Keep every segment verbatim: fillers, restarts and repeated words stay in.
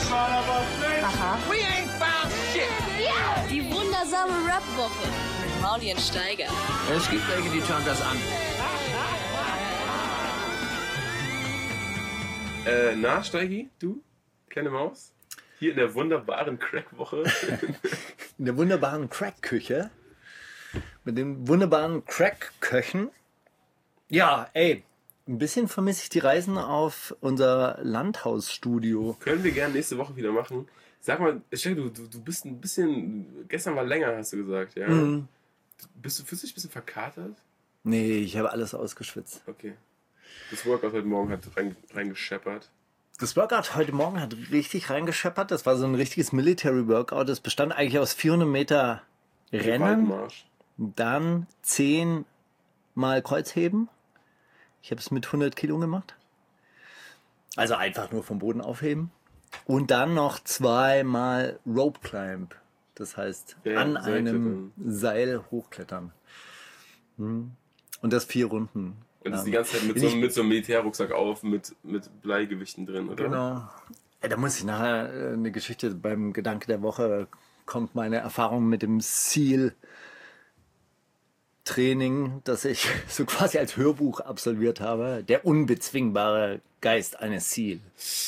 Aha. We ain't found shit. Die wundersame Rap-Woche mit Mauli und Steiger. Es gibt welche, die schauen das an. Äh, na, Steigi, du, kleine Maus, hier in der wunderbaren Crack-Woche. In der wunderbaren Crack-Küche. Mit den wunderbaren Crack-Köchen. Ja, ey, ein bisschen vermisse ich die Reisen auf unser Landhausstudio. Können wir gerne nächste Woche wieder machen. Sag mal, Steigi, du, du, du bist ein bisschen, gestern war länger, hast du gesagt, ja? Mhm. Bist du, fühlst du dich ein bisschen verkatert? Nee, ich habe alles ausgeschwitzt. Okay. Das Workout heute Morgen hat rein, reingescheppert. Das Workout heute Morgen hat richtig reingescheppert. Das war so ein richtiges Military Workout. Das bestand eigentlich aus vierhundert Meter Rennen, Waldmarsch. dann zehn Mal Kreuzheben. Ich habe es mit hundert Kilo gemacht. Also einfach nur vom Boden aufheben. Und dann noch zweimal Rope Climb. Das heißt, Ja, an Seilklettern. einem Seil hochklettern. Hm. Und das vier Runden. Und das ist die lang. ganze Zeit mit Bin so, ich- mit so einem Militärrucksack auf, mit, mit Bleigewichten drin, oder? Genau. Ja, da muss ich nachher äh, eine Geschichte beim Gedanke der Woche kommt meine Erfahrung mit dem SEAL Training, das ich so quasi als Hörbuch absolviert habe. Der unbezwingbare Geist eines SEAL.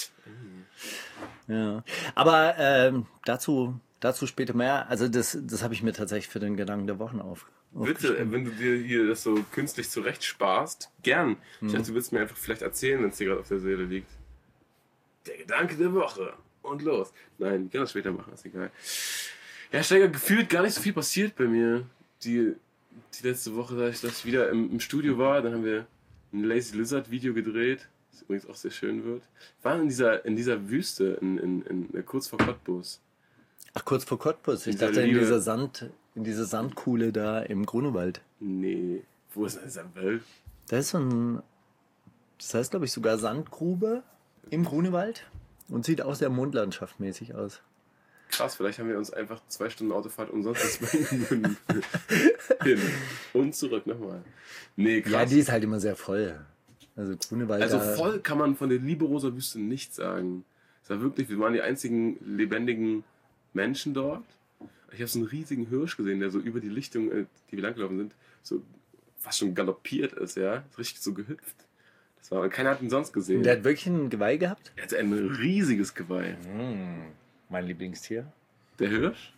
Ja. Aber ähm, dazu, dazu später mehr. Also das, das habe ich mir tatsächlich für den Gedanken der Wochen auf. Bitte, äh, wenn du dir hier das so künstlich zurecht sparst, gern. Ich dachte, du willst mir einfach vielleicht erzählen, wenn es dir gerade auf der Seele liegt. Der Gedanke der Woche. Und los. Nein, ich kann das später machen, ist egal. Ja, Steiger, gefühlt gar nicht so viel passiert bei mir. Die, die letzte Woche, da ich, dass ich wieder im, im Studio war, dann haben wir ein Lazy Lizard Video gedreht, das übrigens auch sehr schön wird. Wir waren in dieser, in dieser Wüste, in, in, in, kurz vor Cottbus. Ach, kurz vor Cottbus. Ich Dieser dachte in Liebe- dieser Sand, in dieser Sandkuhle da im Grunewald. Nee, wo ist denn dieser Welt? Da ist so ein, das heißt glaube ich sogar Sandgrube im Grunewald und sieht auch sehr mondlandschaftmäßig aus. Krass, vielleicht haben wir uns einfach zwei Stunden Autofahrt umsonst hin hin und zurück nochmal. Nee, krass. Ja, die ist halt immer sehr voll. Also Grunewald. Also da, voll kann man von der Liberoser Wüste nicht sagen. Es war wirklich, wir waren die einzigen lebendigen Menschen dort. Ich habe so einen riesigen Hirsch gesehen, der so über die Lichtung, äh, die wir langgelaufen sind, so fast schon galoppiert ist, ja. Ist richtig so gehüpft. Das war, keiner hat ihn sonst gesehen. Der hat wirklich ein Geweih gehabt. Er hatte ein riesiges Geweih. Mein Lieblingstier. Der Hirsch?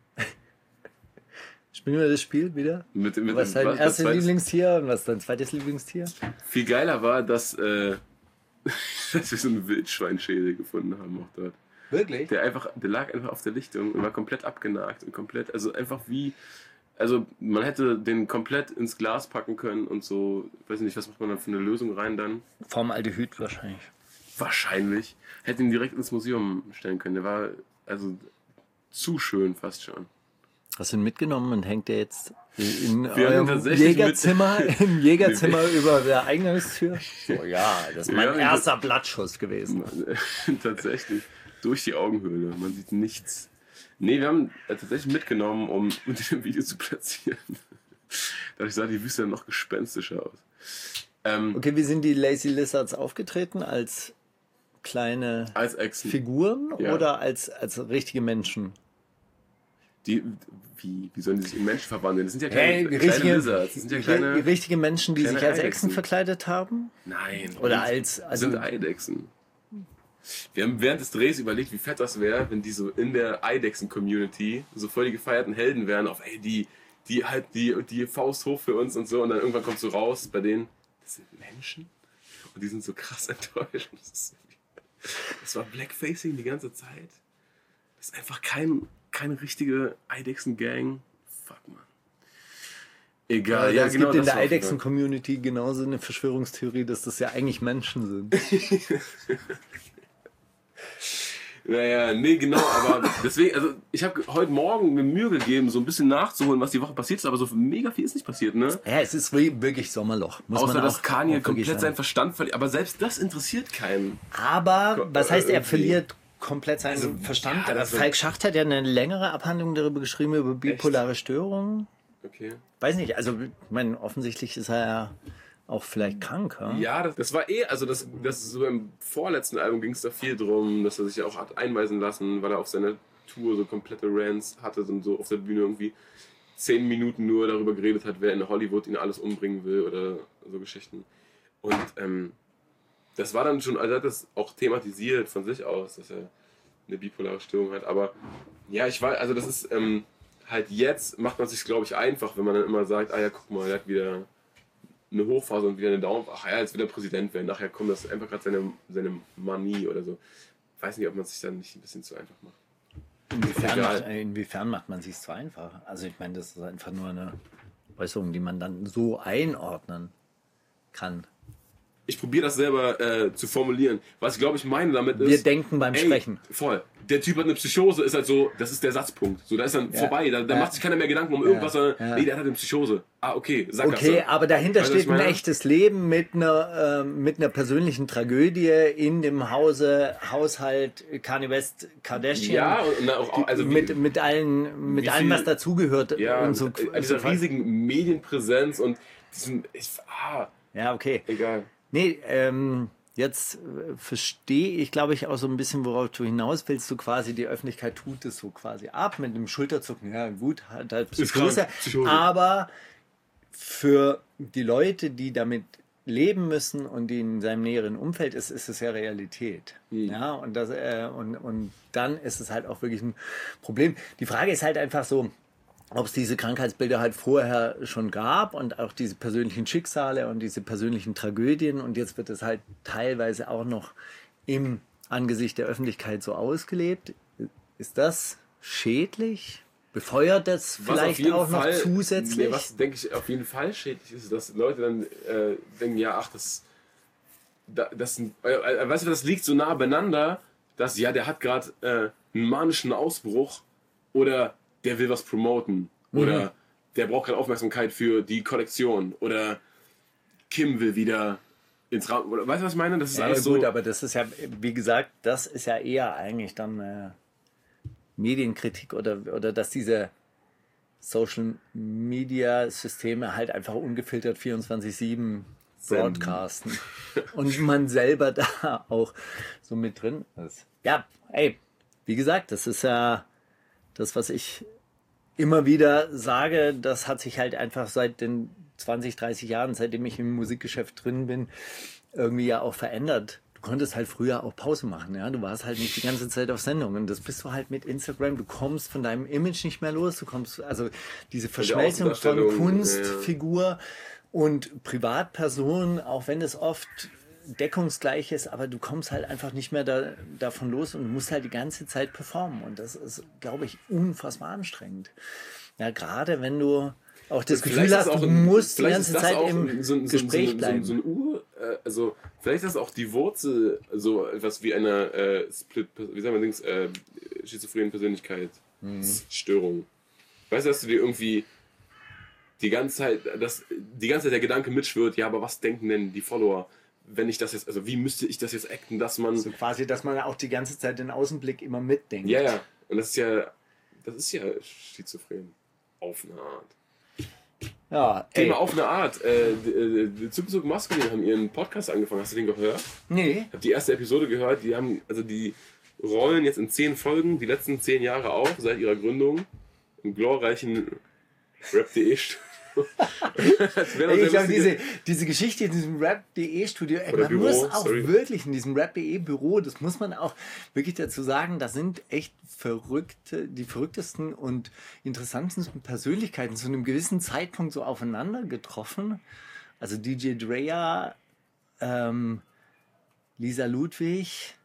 Spielen wir das Spiel wieder? Mit, mit Was ist dem- dein erstes zweites- Lieblingstier und was ist dein zweites Lieblingstier? Viel geiler war, dass, äh, dass wir so einen Wildschweinschädel gefunden haben auch dort. Wirklich? Der einfach, der lag einfach auf der Lichtung und war komplett abgenagt und komplett, also einfach wie, also man hätte den komplett ins Glas packen können und so, weiß nicht, was macht man da für eine Lösung rein dann? Formaldehyd wahrscheinlich. Wahrscheinlich. Hätte ihn direkt ins Museum stellen können. Der war also zu schön fast schon. Hast du ihn mitgenommen und hängt der jetzt in Wir haben ihn eurem tatsächlich Jägerzimmer, im Jägerzimmer über der Eingangstür? So, ja, das ist Wir mein haben ihn erster Blattschuss gewesen. Tatsächlich. Durch die Augenhöhle. Man sieht nichts. Nee, wir haben äh, tatsächlich mitgenommen, um mit dem Video zu platzieren. Dadurch sah die Wüste dann noch gespenstischer aus. Ähm, Okay, wie sind die Lazy Lizards aufgetreten? Als kleine als Echsen. Figuren Ja. oder als, als richtige Menschen? Die, wie, wie sollen die sich in Menschen verwandeln? Das sind ja kleine, Hey, kleine richtige, Lizards. Das sind ja ri- kleine... richtige Menschen, die kleine sich als Echsen Eidechsen. verkleidet haben? Nein. Oder und- als- Das also- sind Eidechsen. Wir haben während des Drehs überlegt, wie fett das wäre, wenn die so in der Eidechsen-Community so voll die gefeierten Helden wären, auf ey, die, die halt die, die Faust hoch für uns und so, und dann irgendwann kommt so raus bei denen, das sind Menschen und die sind so krass enttäuscht. Das, ist so wie- das war Blackfacing die ganze Zeit. Das ist einfach kein, keine richtige Eidechsen-Gang. Fuck, man. Egal, ja, es genau. gibt in das der war Eidechsen-Community genauso eine Verschwörungstheorie, dass das ja eigentlich Menschen sind. Naja, nee, genau, aber deswegen, also ich habe heute Morgen mir Mühe gegeben, so ein bisschen nachzuholen, was die Woche passiert ist, aber so mega viel ist nicht passiert, ne? Ja, es ist wie- wirklich Sommerloch. Muss Außer, man dass auch, Kanye auch wirklich komplett seinen sagen. Verstand verliert, aber selbst das interessiert keinen. Aber, was heißt, er irgendwie. verliert komplett seinen Also, Verstand? ja, also- Falk Schacht hat ja eine längere Abhandlung darüber geschrieben, über bipolare Störungen. Okay. Weiß nicht, also, ich meine, offensichtlich ist er ja auch vielleicht krank. Ja, Ja, das, das war eh, also das, das so beim vorletzten Album ging es da viel drum, dass er sich ja auch hat einweisen lassen, weil er auf seiner Tour so komplette Rants hatte und so auf der Bühne irgendwie zehn Minuten nur darüber geredet hat, wer in Hollywood ihn alles umbringen will oder so Geschichten. Und ähm, das war dann schon, also er hat das auch thematisiert von sich aus, dass er eine bipolare Störung hat. Aber ja, ich weiß, also das ist ähm, halt jetzt macht man sich, glaube ich, einfach, wenn man dann immer sagt, ah ja, guck mal, er hat wieder eine Hochphase und wieder eine Downphase. Ach ja, jetzt wieder Präsident werden. Nachher kommt das einfach gerade seine, seine Manie oder so. Ich weiß nicht, ob man sich dann nicht ein bisschen zu einfach macht. Inwiefern Egal. macht, inwiefern macht man sich so einfach? Also ich meine, das ist einfach nur eine Äußerung, die man dann so einordnen kann. Ich probiere das selber äh, zu formulieren. Was ich glaube, ich meine damit ist... Wir denken beim ey, Sprechen. Voll. Der Typ hat eine Psychose, ist halt so, das ist der Satzpunkt. So, da ist dann Ja. vorbei. Da, da Ja. macht sich keiner mehr Gedanken um irgendwas, sondern Ja. nee, der hat eine Psychose. Ah, okay, Sackgasse. Okay, aber dahinter Weißt du, was steht ich ein meine? echtes Leben mit einer, äh, mit einer persönlichen Tragödie in dem Hause, Haushalt Kanye West, Kardashian. Ja, und auch, auch also wie, mit, mit allen, mit wie allem, viel- was dazugehört. ja, und so, äh, dieser so- riesigen Medienpräsenz und diesem... Ich, ah, Ja, okay. egal. Nee, ähm, jetzt äh, verstehe ich, glaube ich, auch so ein bisschen, worauf du hinaus willst. Du quasi, die Öffentlichkeit tut es so quasi ab mit einem Schulterzucken. Ja, gut, hat halt Ist Psychose. krank, Psychose. Aber für die Leute, die damit leben müssen und die in seinem näheren Umfeld ist, ist es ja Realität. Mhm. Ja, und, das, äh, und, und dann ist es halt auch wirklich ein Problem. Die Frage ist halt einfach so, ob es diese Krankheitsbilder halt vorher schon gab und auch diese persönlichen Schicksale und diese persönlichen Tragödien und jetzt wird es halt teilweise auch noch im Angesicht der Öffentlichkeit so ausgelebt. Ist das schädlich? Befeuert das Was auf vielleicht jeden auch Fall, noch zusätzlich? Nee, was denke ich auf jeden Fall schädlich ist, dass Leute dann äh, denken, ja, ach, das, da- das, äh, äh, weißt du, das liegt so nah beieinander, dass, ja, der hat gerade äh, einen manischen Ausbruch oder der will was promoten oder der braucht gerade Aufmerksamkeit für die Kollektion oder Kim will wieder ins Raum, oder weißt du, was ich meine? Das ist Ja, alles gut, so, aber das ist ja, wie gesagt, das ist ja eher eigentlich dann äh, Medienkritik oder, oder dass diese Social Media Systeme halt einfach ungefiltert vierundzwanzig sieben Senden. broadcasten und man selber da auch so mit drin ist. Ja, ey, wie gesagt, das ist ja das, was ich immer wieder sage, das hat sich halt einfach seit den zwanzig, dreißig Jahren, seitdem ich im Musikgeschäft drin bin, irgendwie ja auch verändert. Du konntest halt früher auch Pause machen, ja. Du warst halt nicht die ganze Zeit auf Sendung und das bist du halt mit Instagram. Du kommst von deinem Image nicht mehr los. Du kommst, also diese Verschmelzung von Außendarstellung, Kunstfigur und Privatperson, auch wenn es oft deckungsgleich ist, aber du kommst halt einfach nicht mehr da, davon los und du musst halt die ganze Zeit performen und das ist, glaube ich, unfassbar anstrengend. Ja, gerade wenn du auch das Gefühl Vielleicht ist hast, auch du ein- musst die vielleicht ganze ist das Zeit auch im so, so, Gespräch so, bleiben. So, so ein Ur, äh, also vielleicht ist das auch die Wurzel so etwas wie einer äh, Split, wie sagen wir Dings, äh, schizophrenen Persönlichkeitsstörung. Weißt du, dass du dir irgendwie die ganze Zeit, dass die ganze Zeit der Gedanke mitschwirrt, ja, aber was denken denn die Follower, wenn ich das jetzt, also wie müsste ich das jetzt acten, dass man, So quasi, dass man auch die ganze Zeit den Außenblick immer mitdenkt. ja, ja, und das ist ja, das ist ja schizophren, auf eine Art. Ja, ey. Thema auf eine Art. Äh, die- die Zug Zug Maskulin haben ihren Podcast angefangen. Hast du den gehört? Nee. Ich habe die erste Episode gehört. Die haben, also die rollen jetzt in zehn Folgen die letzten zehn Jahre auf seit ihrer Gründung im glorreichen rap punkt de Studio. Das wäre doch Ey, sehr ich glaube, lustige- diese, diese Geschichte in diesem rap punkt de Studio, ey, Oder man Büro, muss auch sorry. wirklich in diesem rap punkt de Büro, das muss man auch wirklich dazu sagen, da sind echt verrückte, die verrücktesten und interessantesten Persönlichkeiten zu einem gewissen Zeitpunkt so aufeinander getroffen. Also D J Drea, ähm, Lisa Ludwig,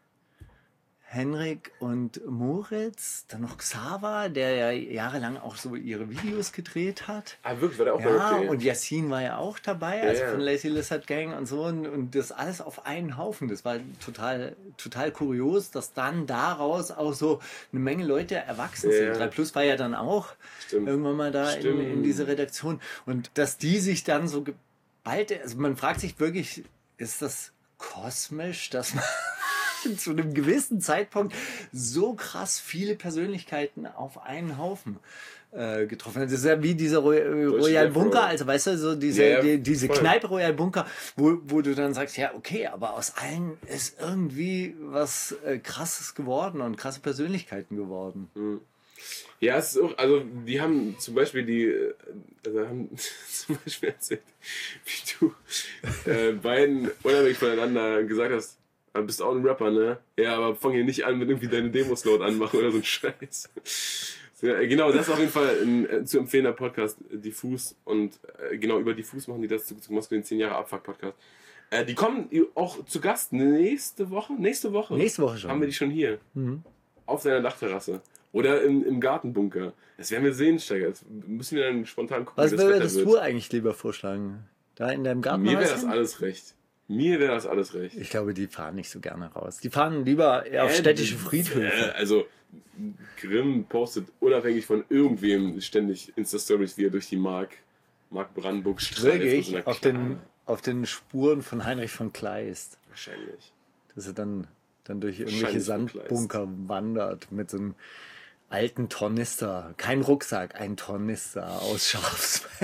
Henrik und Moritz, dann noch Xaver, der ja jahrelang auch so ihre Videos gedreht hat. Ah, wirklich, war der auch bei Ja, Rap punkt de? und Yassin war ja auch dabei, also ja. von Lazy Lizard Gang und so. Und, und das alles auf einen Haufen. Das war total, total kurios, dass dann daraus auch so eine Menge Leute erwachsen Ja, sind. ja. drei Plus war ja dann auch Stimmt. irgendwann mal da in, Stimmt. in diese Redaktion. Und dass die sich dann so geballt, also man fragt sich wirklich, ist das kosmisch, dass man zu einem gewissen Zeitpunkt so krass viele Persönlichkeiten auf einen Haufen äh, getroffen hat. Das ist ja wie dieser Roy Royal Bunker, also weißt du, so diese, ja, ja, die, diese voll. Kneipe Royal Bunker, wo, wo du dann sagst, ja okay, aber aus allen ist irgendwie was äh, Krasses geworden und krasse Persönlichkeiten geworden. Mhm. Ja, es ist auch, also die haben zum Beispiel die, also haben zum Beispiel erzählt, wie du äh, beiden unabhängig voneinander gesagt hast, du bist auch ein Rapper, ne? Ja, aber fang hier nicht an mit irgendwie deine Demos laut anmachen oder so ein Scheiß. Ja, genau, das ist auf jeden Fall ein äh, zu empfehlender Podcast, äh, Diffus. Und äh, genau über Diffus machen die das zu, zu Moskau, den zehn Jahre Abfuck-Podcast. Äh, die kommen auch zu Gast nächste Woche. Nächste Woche. Nächste Woche schon. Haben wir die schon hier. Mhm. Auf seiner Dachterrasse. Oder im, im Gartenbunker. Das werden wir sehen, Steiger. Das müssen wir dann spontan gucken, Was wie das würdest Wetter du wird. eigentlich lieber vorschlagen? Da in deinem Garten? Mir wäre das alles recht. Mir wäre das alles recht. Ich glaube, die fahren nicht so gerne raus. Die fahren lieber eher auf Äh, städtische Äh, Friedhöfe. also, Grimm postet unabhängig von irgendwem ständig Insta-Stories, wie er durch die Mark, Mark Brandenburg streift. mit so einer Wirklich auf Knarre. den, auf den Spuren von Heinrich von Kleist. Wahrscheinlich. Dass er dann, dann durch irgendwelche Wahrscheinlich von Sandbunker wandert mit so einem alten Tornister. Kein Rucksack, ein Tornister aus Schafsfell.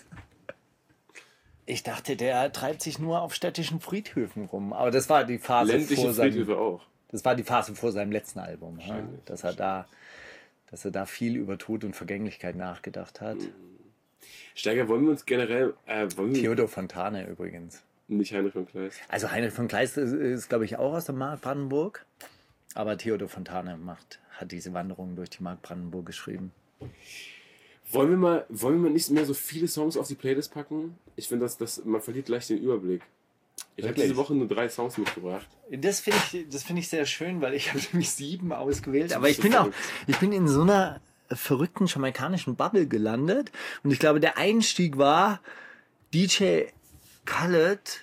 Ich dachte, der treibt sich nur auf städtischen Friedhöfen rum. Aber das war die Phase Ländliche vor seinem, Friedhöfe auch. das war die Phase vor seinem letzten Album. Ja? Wahrscheinlich, Dass er da, dass er da viel über Tod und Vergänglichkeit nachgedacht hat. Steiger, wollen wir uns generell, äh, wollen wir Theodor Fontane übrigens. nicht Heinrich von Kleist? Also Heinrich von Kleist ist, ist glaube ich, auch aus der Mark Brandenburg. Aber Theodor Fontane macht, hat diese Wanderung durch die Mark Brandenburg geschrieben. Wollen wir mal, wollen wir mal nicht mehr so viele Songs auf die Playlist packen? Ich finde, dass das, man verliert gleich den Überblick. Ich habe Wirklich? diese Woche nur drei Songs mitgebracht. Das finde ich, das finde ich sehr schön, weil ich habe nämlich sieben ausgewählt. Aber ich so bin auch, verrückt. ich bin in so einer verrückten jamaikanischen Bubble gelandet. Und ich glaube, der Einstieg war D J Khaled.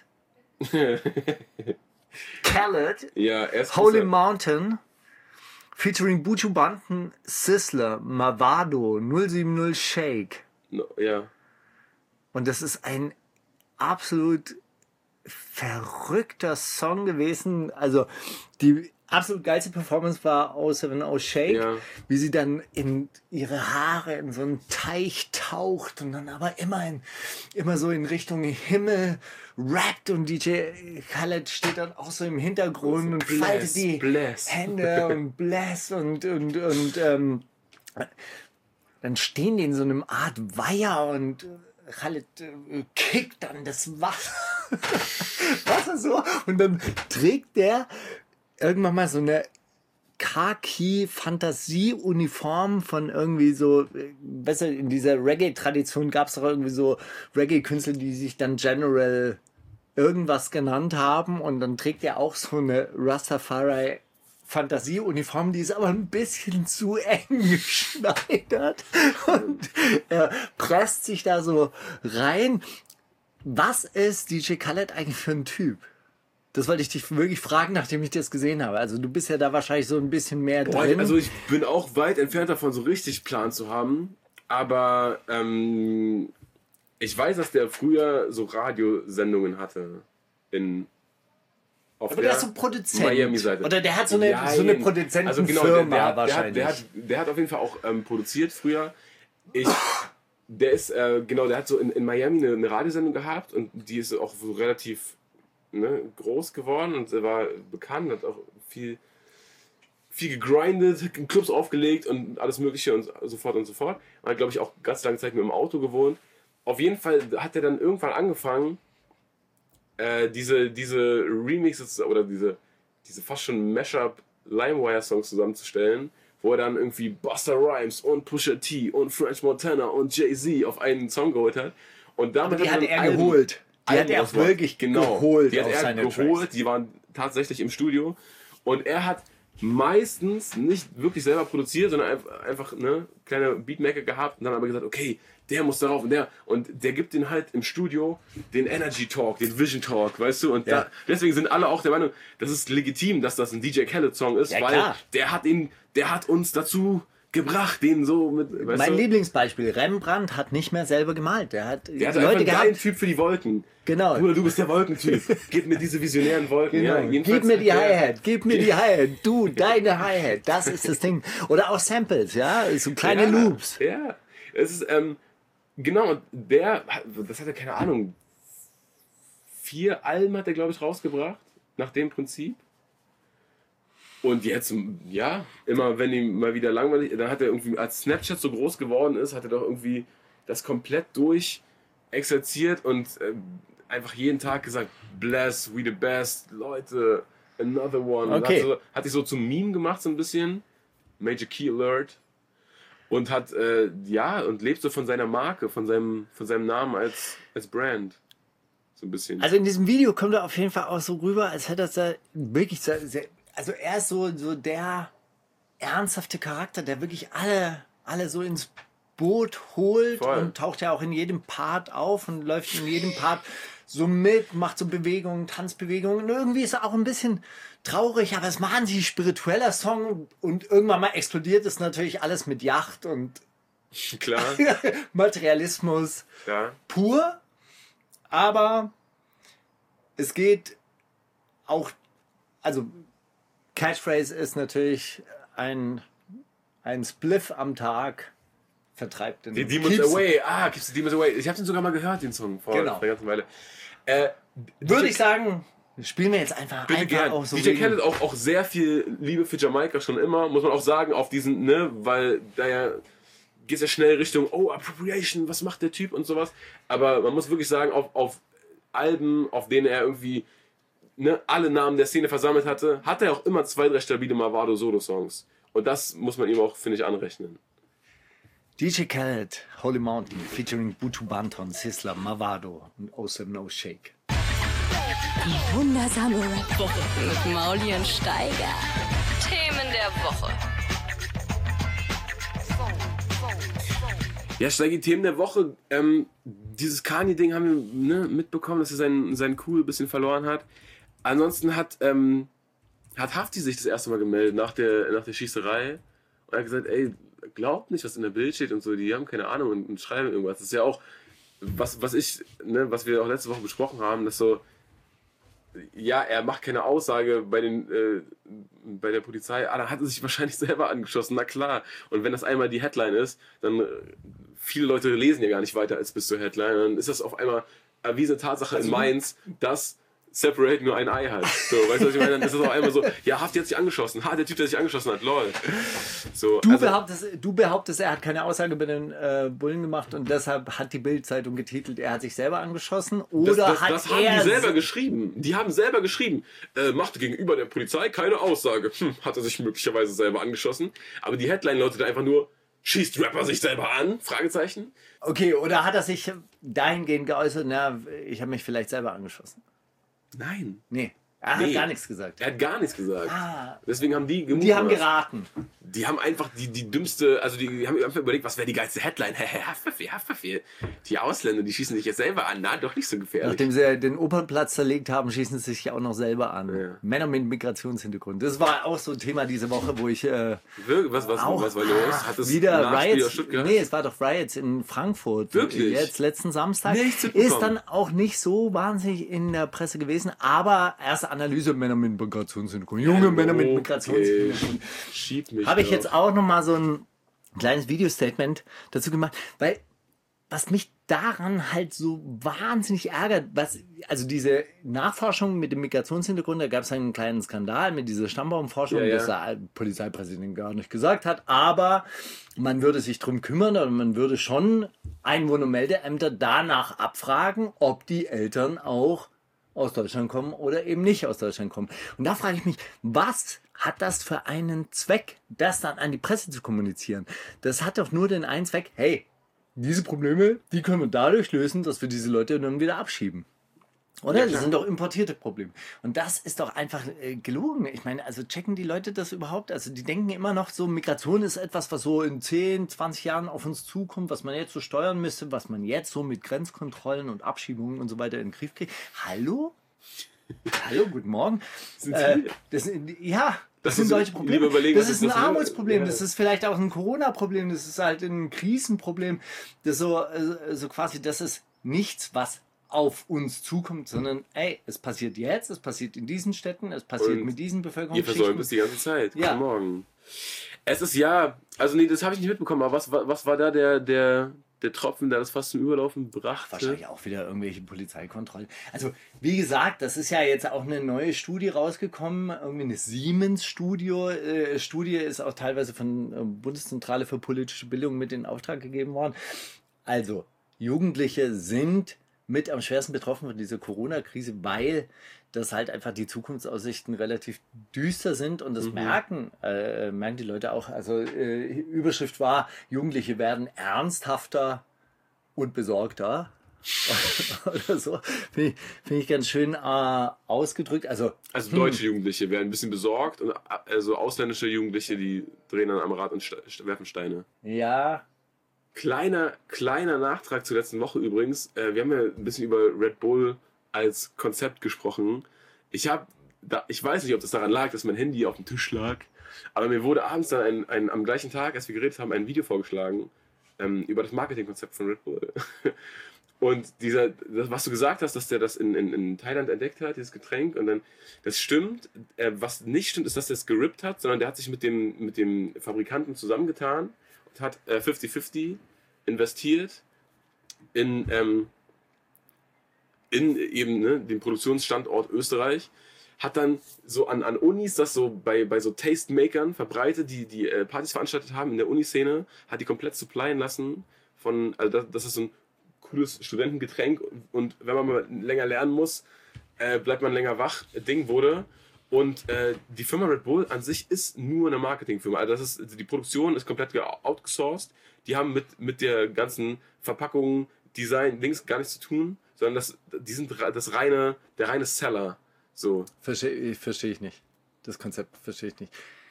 Khaled. Ja, erst Holy Mountain. Featuring Buju Banton, Sizzler, Mavado, null sieben null Shake. No, ja. Und das ist ein absolut verrückter Song gewesen. Also die absolut geilste Performance war aus Seven O Shake, Ja. wie sie dann in ihre Haare in so einen Teich taucht und dann aber immer in, immer so in Richtung Himmel rappt und D J Khaled steht dann auch so im Hintergrund und bless, faltet die bless. Hände und bless und und und ähm, dann stehen die in so einem Art Weiher und Khaled äh, kickt dann das Wasser, Wasser so und dann trägt der irgendwann mal so eine Khaki-Fantasie-Uniform von irgendwie so, äh, besser in dieser Reggae-Tradition gab es doch irgendwie so Reggae-Künstler, die sich dann General irgendwas genannt haben und dann trägt er auch so eine Rastafari Fantasieuniform, die ist aber ein bisschen zu eng geschneidert und er presst sich da so rein. Was ist D J Khaled eigentlich für ein Typ? Das wollte ich dich wirklich fragen, nachdem ich das gesehen habe. Also du bist ja da wahrscheinlich so ein bisschen mehr Boah, drin. also ich bin auch weit entfernt davon, so richtig Plan zu haben. Aber ähm, ich weiß, dass der früher so Radiosendungen hatte. In, auf aber der ist so ein Produzent. Miami-Seite. Oder der hat so eine, Ja, so eine eben. Produzentenfirma also genau, der, der, hat, der, wahrscheinlich. hat, der, hat, der hat auf jeden Fall auch ähm, produziert früher. Ich, der ist, äh, genau, der hat so in, in Miami eine, eine Radiosendung gehabt und die ist auch so relativ ne, groß geworden und er war bekannt, hat auch viel, viel gegrindet, in Clubs aufgelegt und alles Mögliche und so fort und so fort. Und hat, glaube ich, auch ganz lange Zeit mit dem Auto gewohnt. Auf jeden Fall hat er dann irgendwann angefangen, äh, diese, diese Remixes oder diese, diese fast schon Mashup LimeWire-Songs zusammenzustellen, wo er dann irgendwie Busta Rhymes und Pusha T und French Montana und Jay-Z auf einen Song geholt hat. Und damit aber die hat dann er Alben- geholt. Die Alben hat er auch rausgebracht. wirklich genau. geholt Die hat auf er seine geholt, Tracks. die waren tatsächlich im Studio. Und er hat meistens nicht wirklich selber produziert, sondern einfach, einfach ne, kleine Beatmaker gehabt und dann aber gesagt, okay, der muss darauf und der und der gibt den halt im Studio den Energy Talk, den Vision Talk, weißt du, und Ja. da, deswegen sind alle auch der Meinung, das ist legitim, dass das ein D J Khaled Song ist, Ja, weil klar. der hat ihn, der hat uns dazu gebracht, den so mit. Weißt Mein du? Lieblingsbeispiel, Rembrandt hat nicht mehr selber gemalt. Der hat Der hat Leute einfach einen gehabt. geilen Typ für die Wolken. Genau. Bruder, du bist der Wolkentyp. Gib mir diese visionären Wolken. Genau. Ja, Gib jedenfalls mir die hat der- Hi-Hat, gib mir die Hi-Hat, du, deine Hi-Hat, das ist das Ding. Oder auch Samples, ja, so kleine ja, Loops. Ja, es ist, ähm, genau, und der, hat- das hat er, keine Ahnung, vier Alben hat er, glaube ich, rausgebracht, nach dem Prinzip. Und jetzt, ja, immer wenn ihm mal wieder langweilig, dann hat er irgendwie, als Snapchat so groß geworden ist, hat er doch irgendwie das komplett durch exerziert und äh, einfach jeden Tag gesagt, bless, we the best, Leute, another one. Und Okay. Hat, so, hat sich so zum Meme gemacht so ein bisschen, Major Key Alert. Und hat, äh, ja, und lebt so von seiner Marke, von seinem, von seinem Namen als, als Brand. So ein bisschen. Also in diesem Video kommt er auf jeden Fall auch so rüber, als hätte er da wirklich, sehr, sehr, also er ist so, so der ernsthafte Charakter, der wirklich alle, alle so ins Boot holt Voll. und taucht ja auch in jedem Part auf und läuft in jedem Part so mit, macht so Bewegungen, Tanzbewegungen. Und irgendwie ist er auch ein bisschen traurig, aber es ist ein wahnsinnig spiritueller Song und irgendwann mal explodiert es natürlich alles mit Yacht und Klar, Materialismus ja. pur, aber es geht auch, also Catchphrase ist natürlich ein, ein Spliff am Tag vertreibt den Die Demons Keeps- Away, ah, gibt's die Demons Away. Ich habe den sogar mal gehört, den Song, vor Genau. einer ganzen Weile. Äh, Würde ich sagen, spielen wir jetzt einfach, Bitte einfach gern. auch so D J wegen- Khaled auch, auch sehr viel Liebe für Jamaika schon immer, muss man auch sagen, auf diesen, ne, weil da ja geht ja schnell Richtung, oh, Appropriation, was macht der Typ und sowas. Aber man muss wirklich sagen, auf, auf Alben, auf denen er irgendwie ne, alle Namen der Szene versammelt hatte, hat er auch immer zwei, drei stabile Mavado-Solo-Songs. Und das muss man ihm auch, finde ich, anrechnen. D J Khaled, Holy Mountain, featuring Butu Banton, Sizzla, Mavado und Awesome No Shake. Die wundersame Rap-Woche mit Mauli und Steiger. Themen der Woche. Ja, Steigi, Themen der Woche. Ähm, dieses Kanye-Ding haben wir ne, mitbekommen, dass er seinen, seinen Cool ein bisschen verloren hat. Ansonsten hat, ähm, hat Hafti sich das erste Mal gemeldet nach der, nach der Schießerei und hat gesagt, ey, glaubt nicht, was in der Bild steht und so, die haben keine Ahnung und, und schreiben irgendwas. Das ist ja auch, was, was ich, ne, was wir auch letzte Woche besprochen haben, dass so, ja, er macht keine Aussage bei den äh, bei der Polizei, ah, da hat er sich wahrscheinlich selber angeschossen, na klar. Und wenn das einmal die Headline ist, dann äh, viele Leute lesen ja gar nicht weiter als bis zur Headline. Dann ist das auf einmal erwiesene Tatsache in Mainz, dass Separate nur ein Ei hat. So, weißt du, was ich meine? Dann ist das auf einmal so, ja, Hafti hat sich angeschossen. Ha, der Typ, der sich angeschossen hat, lol. So, Du, also, behauptest, du behauptest, er hat keine Aussage bei den äh, Bullen gemacht und deshalb hat die Bild-Zeitung getitelt, er hat sich selber angeschossen? Oder das, das, hat das haben er die selber geschrieben. Die haben selber geschrieben. Äh, machte gegenüber der Polizei keine Aussage. Hm, hat er sich möglicherweise selber angeschossen. Aber die Headline lautete einfach nur, schießt Rapper sich selber an? Fragezeichen. Okay, oder hat er sich dahingehend geäußert, na, ich habe mich vielleicht selber angeschossen? Nein. Nee, er Nee. hat gar nichts gesagt. Er hat gar nichts gesagt. Ah. Deswegen haben die Die haben gemutmaßt. geraten. Die haben einfach die, die dümmste, also die haben einfach überlegt, was wäre die geilste Headline? Haftbefehl, Haftbefehl. Die Ausländer, die schießen sich jetzt selber an. Na, doch nicht so gefährlich. Nachdem sie den Opernplatz zerlegt haben, schießen sie sich auch noch selber an. Ja. Männer mit Migrationshintergrund. Das war auch so ein Thema diese Woche, wo ich äh, Wirklich? Was, was, auch was war los? Hat es wieder Nachspiel aus Riots. Stuttgart? Nee, es war doch Riots in Frankfurt. Wirklich? Jetzt letzten Samstag. Nichts mitbekommen. Ist dann auch nicht so wahnsinnig in der Presse gewesen, aber erste Analyse Männer mit Migrationshintergrund. Junge Männer mit Okay. Migrationshintergrund. Schieb mich Habe ich doch. jetzt auch noch mal so ein kleines Video-Statement dazu gemacht, weil was mich daran halt so wahnsinnig ärgert, was, also diese Nachforschung mit dem Migrationshintergrund, da gab es einen kleinen Skandal mit dieser Stammbaumforschung, Ja, ja. das der Polizeipräsident gar nicht gesagt hat, aber man würde sich drum kümmern und man würde schon Einwohnermeldeämter danach abfragen, ob die Eltern auch aus Deutschland kommen oder eben nicht aus Deutschland kommen. Und da frage ich mich, was hat das für einen Zweck, das dann an die Presse zu kommunizieren? Das hat doch nur den einen Zweck, hey, diese Probleme, die können wir dadurch lösen, dass wir diese Leute dann wieder abschieben. Oder? Ja, das klar. sind doch importierte Probleme. Und das ist doch einfach äh, gelogen. Ich meine, also checken die Leute das überhaupt? Also die denken immer noch so, Migration ist etwas, was so in zehn, zwanzig Jahren auf uns zukommt, was man jetzt so steuern müsste, was man jetzt so mit Grenzkontrollen und Abschiebungen und so weiter in den Griff kriegt. Hallo? Hallo, guten Morgen. Sind Äh, Sie? das, ja, Das sind solche Probleme. Überlegen, das ist ein das Armutsproblem, ja. das ist vielleicht auch ein Corona-Problem, das ist halt ein Krisenproblem. Das ist so, so quasi, das ist nichts, was auf uns zukommt, sondern ey, es passiert jetzt, es passiert in diesen Städten, es passiert Und mit diesen Ihr Bevölkerungsschichten. versäumt es die ganze Zeit. Ja. Guten Morgen. Es ist ja, also nee, das habe ich nicht mitbekommen, aber was, was, was war da der, der, der Tropfen, der das fast zum Überlaufen brachte? Wahrscheinlich auch wieder irgendwelche Polizeikontrollen. Also wie gesagt, das ist ja jetzt auch eine neue Studie rausgekommen, irgendwie eine Siemens-Studie. Äh, Studie ist auch teilweise von äh, Bundeszentrale für politische Bildung mit in Auftrag gegeben worden. Also Jugendliche sind mit am schwersten betroffen von dieser Corona-Krise, weil das halt einfach die Zukunftsaussichten relativ düster sind und das mhm. merken, äh, merken die Leute auch. Also äh, Überschrift war, Jugendliche werden ernsthafter und besorgter oder so. Finde ich, find ich ganz schön äh, ausgedrückt. Also, also hm. deutsche Jugendliche werden ein bisschen besorgt und also ausländische Jugendliche, die drehen dann am Rad und ste werfen Steine. Ja. Kleiner, kleiner Nachtrag zur letzten Woche übrigens. Äh, wir haben ja ein bisschen über Red Bull als Konzept gesprochen. Ich habe, ich weiß nicht, ob das daran lag, dass mein Handy auf dem Tisch lag, aber mir wurde abends dann ein, ein, am gleichen Tag, als wir geredet haben, ein Video vorgeschlagen ähm, über das Marketingkonzept von Red Bull. Und dieser, das, was du gesagt hast, dass der das in, in, in Thailand entdeckt hat, dieses Getränk, und dann, das stimmt. Äh, was nicht stimmt, ist, dass der es gerippt hat, sondern der hat sich mit dem, mit dem Fabrikanten zusammengetan und hat äh, fünfzig fünfzig investiert in, ähm, in eben ne, den Produktionsstandort Österreich, hat dann so an, an Unis das so bei, bei so Tastemakern verbreitet, die die äh, Partys veranstaltet haben in der Uniszene, hat die komplett supplyen lassen von, also das, das ist so ein cooles Studentengetränk und wenn man mal länger lernen muss, äh, bleibt man länger wach, Ding wurde. Und äh, die Firma Red Bull an sich ist nur eine Marketingfirma. Also das ist, also die Produktion ist komplett outgesourced. Die haben mit, mit der ganzen Verpackung, Design, Dings gar nichts zu tun, sondern das, die sind das reine, der reine Seller. So. Verstehe versteh ich nicht. Das Konzept verstehe ich nicht.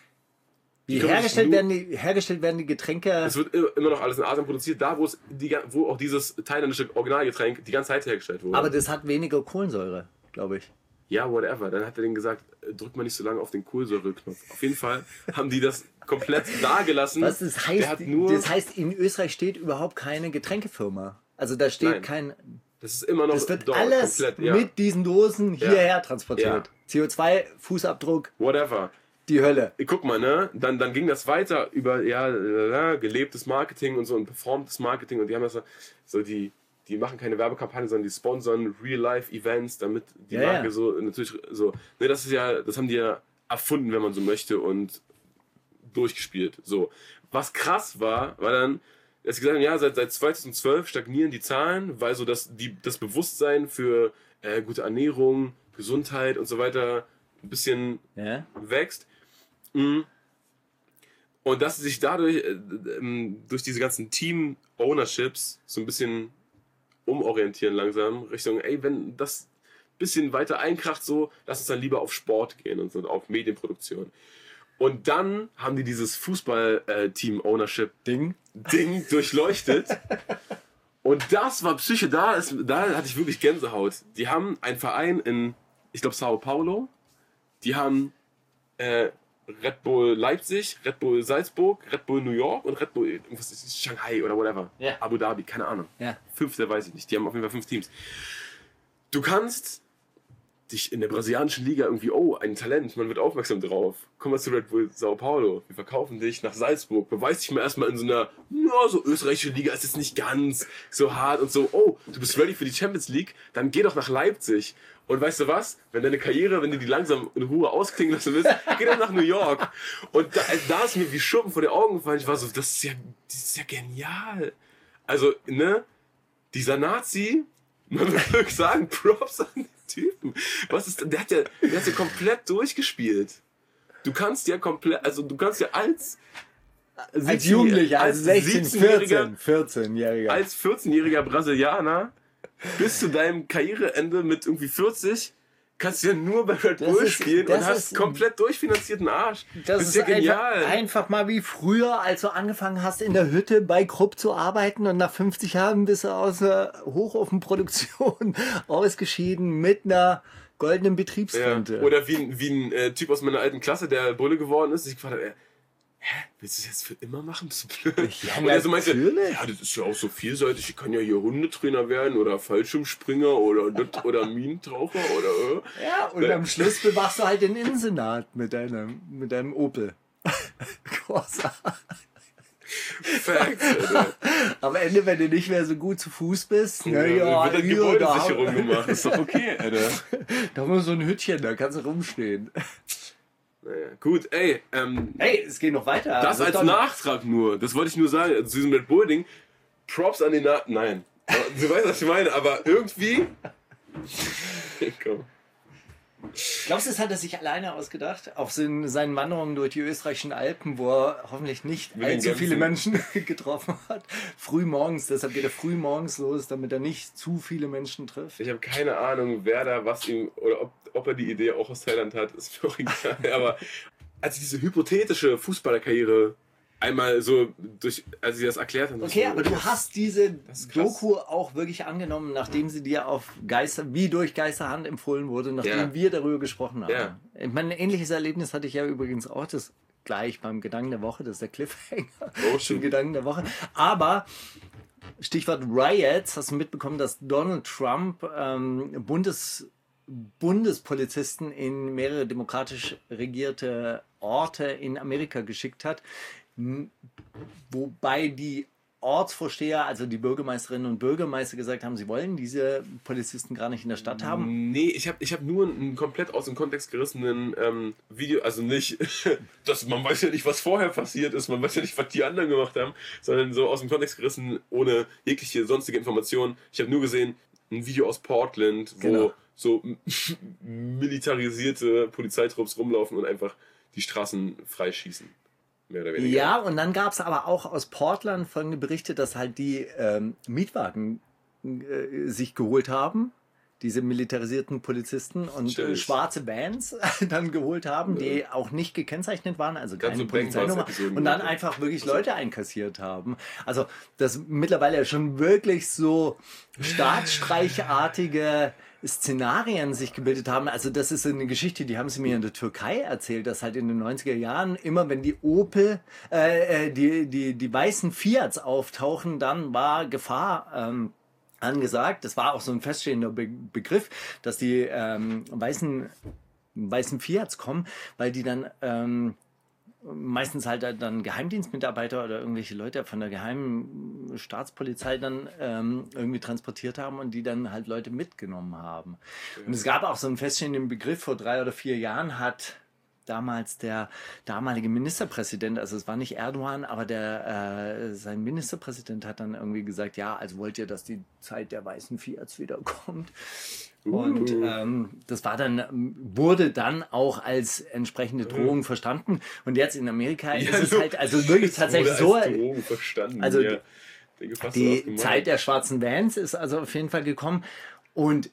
Wie Die hergestellt nur, werden, die, hergestellt werden die Getränke? Es wird immer noch alles in Asien produziert, da wo, es die, wo auch dieses thailändische Originalgetränk die ganze Zeit hergestellt wurde. Aber das hat weniger Kohlensäure, glaube ich. Ja, whatever. Dann hat er denen gesagt, drück mal nicht so lange auf den Kohlensäure-Knopf. Auf jeden Fall haben die das komplett dagelassen. Was das heißt? hat nur das heißt, in Österreich steht überhaupt keine Getränkefirma. Also da steht Nein. kein... Das ist immer noch Das wird dort alles komplett, ja. mit diesen Dosen hierher Ja. transportiert. Ja. C O zwei, Fußabdruck, Whatever. die Hölle. Guck mal, ne? Dann, dann ging das weiter über ja, äh, gelebtes Marketing und so und performtes Marketing und die haben das so, so die, die machen keine Werbekampagne, sondern die sponsern Real-Life-Events, damit die Ja, Marke ja. so natürlich so. Ne, das ist ja, das haben die ja erfunden, wenn man so möchte, und durchgespielt. So. Was krass war, war dann, dass sie gesagt haben, ja, seit, seit zweitausendzwölf stagnieren die Zahlen, weil so das, die, das Bewusstsein für äh, gute Ernährung, Gesundheit und so weiter ein bisschen Ja? wächst. Und dass sie sich dadurch, äh, ähm, durch diese ganzen Team-Ownerships so ein bisschen umorientieren langsam Richtung, ey, wenn das ein bisschen weiter einkracht, so, lass uns dann lieber auf Sport gehen und so, auf Medienproduktion. Und dann haben die dieses Fußball-Team-Ownership-Ding Ding. durchleuchtet. Und das war Psyche, da, ist, da hatte ich wirklich Gänsehaut. Die haben einen Verein in, ich glaube, Sao Paulo. Die haben äh, Red Bull Leipzig, Red Bull Salzburg, Red Bull New York und Red Bull irgendwas ist das, Shanghai oder whatever. Ja. Abu Dhabi, keine Ahnung. Ja. Fünfte weiß ich nicht. Die haben auf jeden Fall fünf Teams. Du kannst dich in der brasilianischen Liga irgendwie, oh, ein Talent, man wird aufmerksam drauf. Komm mal zu Red Bull Sao Paulo. Wir verkaufen dich nach Salzburg. Beweis dich mal erstmal in so einer, ja, so österreichische Liga ist jetzt nicht ganz so hart und so, oh, du bist ready für die Champions League, dann geh doch nach Leipzig. Und weißt du was? Wenn deine Karriere, wenn du die langsam in Ruhe ausklingen lassen willst, geh dann nach New York. Und da, da ist mir wie Schuppen vor den Augen gefallen. Ich war so, das ist ja, das ist ja genial. Also, ne? Dieser Nazi, man würde wirklich sagen, Props an den Typen. Was ist, der hat ja, der hat ja komplett durchgespielt. Du kannst ja komplett, also du kannst ja als Als Jugendlicher, als sechzehn, vierzehn, vierzehnjähriger. als vierzehnjähriger Brasilianer bis zu deinem Karriereende mit irgendwie vierzig kannst du ja nur bei Red Das Bull ist- spielen das und hast ist- komplett durchfinanzierten Arsch. Das, ist ist ja einfach, genial. einfach mal wie früher, als du angefangen hast, in der Hütte bei Krupp zu arbeiten und nach fünfzig Jahren bist du aus der Hochofenproduktion ausgeschieden mit einer goldenen Ja. Betriebsrente. Oder wie, ein- wie ein äh, Typ aus meiner alten Klasse, der Bulle geworden ist, sich gefragt hat, äh, hä, willst du das jetzt für immer machen? Bist du blöd? Ja, und er so meinte, natürlich. ja, das ist ja auch so vielseitig, ich kann ja hier Hundetrainer werden oder Fallschirmspringer oder das oder Minentaucher oder äh. Ja, und am Schluss bewachst du halt den Innensenat mit deinem, mit deinem Opel. Corsa. Facts, Alter. Am Ende, wenn du nicht mehr so gut zu Fuß bist, na Ja, ja, wird dann hier, Gebäudesicherung da, gemacht, ist doch okay, Alter. da haben wir so ein Hütchen, da kannst du rumstehen. Naja, gut, ey, ähm, Hey, es geht noch weiter. das Also als dann- Nachtrag nur, das wollte ich nur sagen, also zu diesem Red Bull-Ding, Props an den Na... Nein, aber du weißt, was ich meine, aber irgendwie... Komm. Glaubst du, das hat er sich alleine ausgedacht? Auf seinen, seinen Wanderungen durch die österreichischen Alpen, wo er hoffentlich nicht Mit den allzu viele ganzen- Menschen getroffen hat. Früh morgens, deshalb geht er früh morgens los, damit er nicht zu viele Menschen trifft. Ich habe keine Ahnung, wer da was ihm, oder ob, ob er die Idee auch aus Thailand hat, ist mir auch egal. Aber als ich diese hypothetische Fußballerkarriere einmal so durch, als sie das erklärt haben. Okay, so, aber du hast diese ist krass. Doku auch wirklich angenommen, nachdem sie dir auf Geister, wie durch Geisterhand empfohlen wurde, nachdem Ja. wir darüber gesprochen haben. Ja. Ich meine, ein ähnliches Erlebnis hatte ich ja übrigens auch, das gleich beim Gedanken der Woche, das ist der Cliffhanger Oh, zum shit. Gedanken der Woche. Aber Stichwort Riots, hast du mitbekommen, dass Donald Trump ähm, Bundes Bundespolizisten in mehrere demokratisch regierte Orte in Amerika geschickt hat, m- wobei die Ortsvorsteher, also die Bürgermeisterinnen und Bürgermeister gesagt haben, sie wollen diese Polizisten gar nicht in der Stadt haben. Nee, ich habe ich hab nur einen komplett aus dem Kontext gerissenen ähm, Video, also nicht, dass man weiß ja nicht, was vorher passiert ist, man weiß ja nicht, was die anderen gemacht haben, sondern so aus dem Kontext gerissen, ohne jegliche sonstige Information. Ich habe nur gesehen, ein Video aus Portland, wo Genau. so militarisierte Polizeitrupps rumlaufen und einfach die Straßen freischießen. Mehr oder weniger. Ja, und dann gab es aber auch aus Portland folgende Berichte, dass halt die ähm, Mietwagen äh, sich geholt haben, diese militarisierten Polizisten und äh, Chillig. schwarze Vans dann geholt haben, die auch nicht gekennzeichnet waren, also Ganz keine so Bang Polizeinummer, Bus-Episoden und dann gemacht. einfach wirklich Leute einkassiert haben. Also das mittlerweile schon wirklich so staatsstreichartige Szenarien sich gebildet haben. Also das ist eine Geschichte, die haben sie mir in der Türkei erzählt, dass halt in den neunziger Jahren immer, wenn die Opel, äh, äh, die, die, die weißen Fiats auftauchen, dann war Gefahr ähm, angesagt. Das war auch so ein feststehender Be Begriff, dass die ähm, weißen, weißen Fiats kommen, weil die dann ähm, meistens halt dann Geheimdienstmitarbeiter oder irgendwelche Leute von der geheimen Staatspolizei dann ähm, irgendwie transportiert haben und die dann halt Leute mitgenommen haben. Und es gab auch so einen feststehenden Begriff, vor drei oder vier Jahren hat damals der damalige Ministerpräsident, also es war nicht Erdogan, aber der äh, sein Ministerpräsident hat dann irgendwie gesagt, ja, also wollt ihr, dass die Zeit der weißen Fiats wiederkommt? Und ähm, das war dann, ähm, wurde dann auch als entsprechende Drohung verstanden. Und jetzt in Amerika Ja, ist es so- halt also wirklich Es tatsächlich wurde so. als Drohung verstanden. Also ja. Denke, fast so Die ausgemacht. Zeit der schwarzen Vans ist also auf jeden Fall gekommen. Und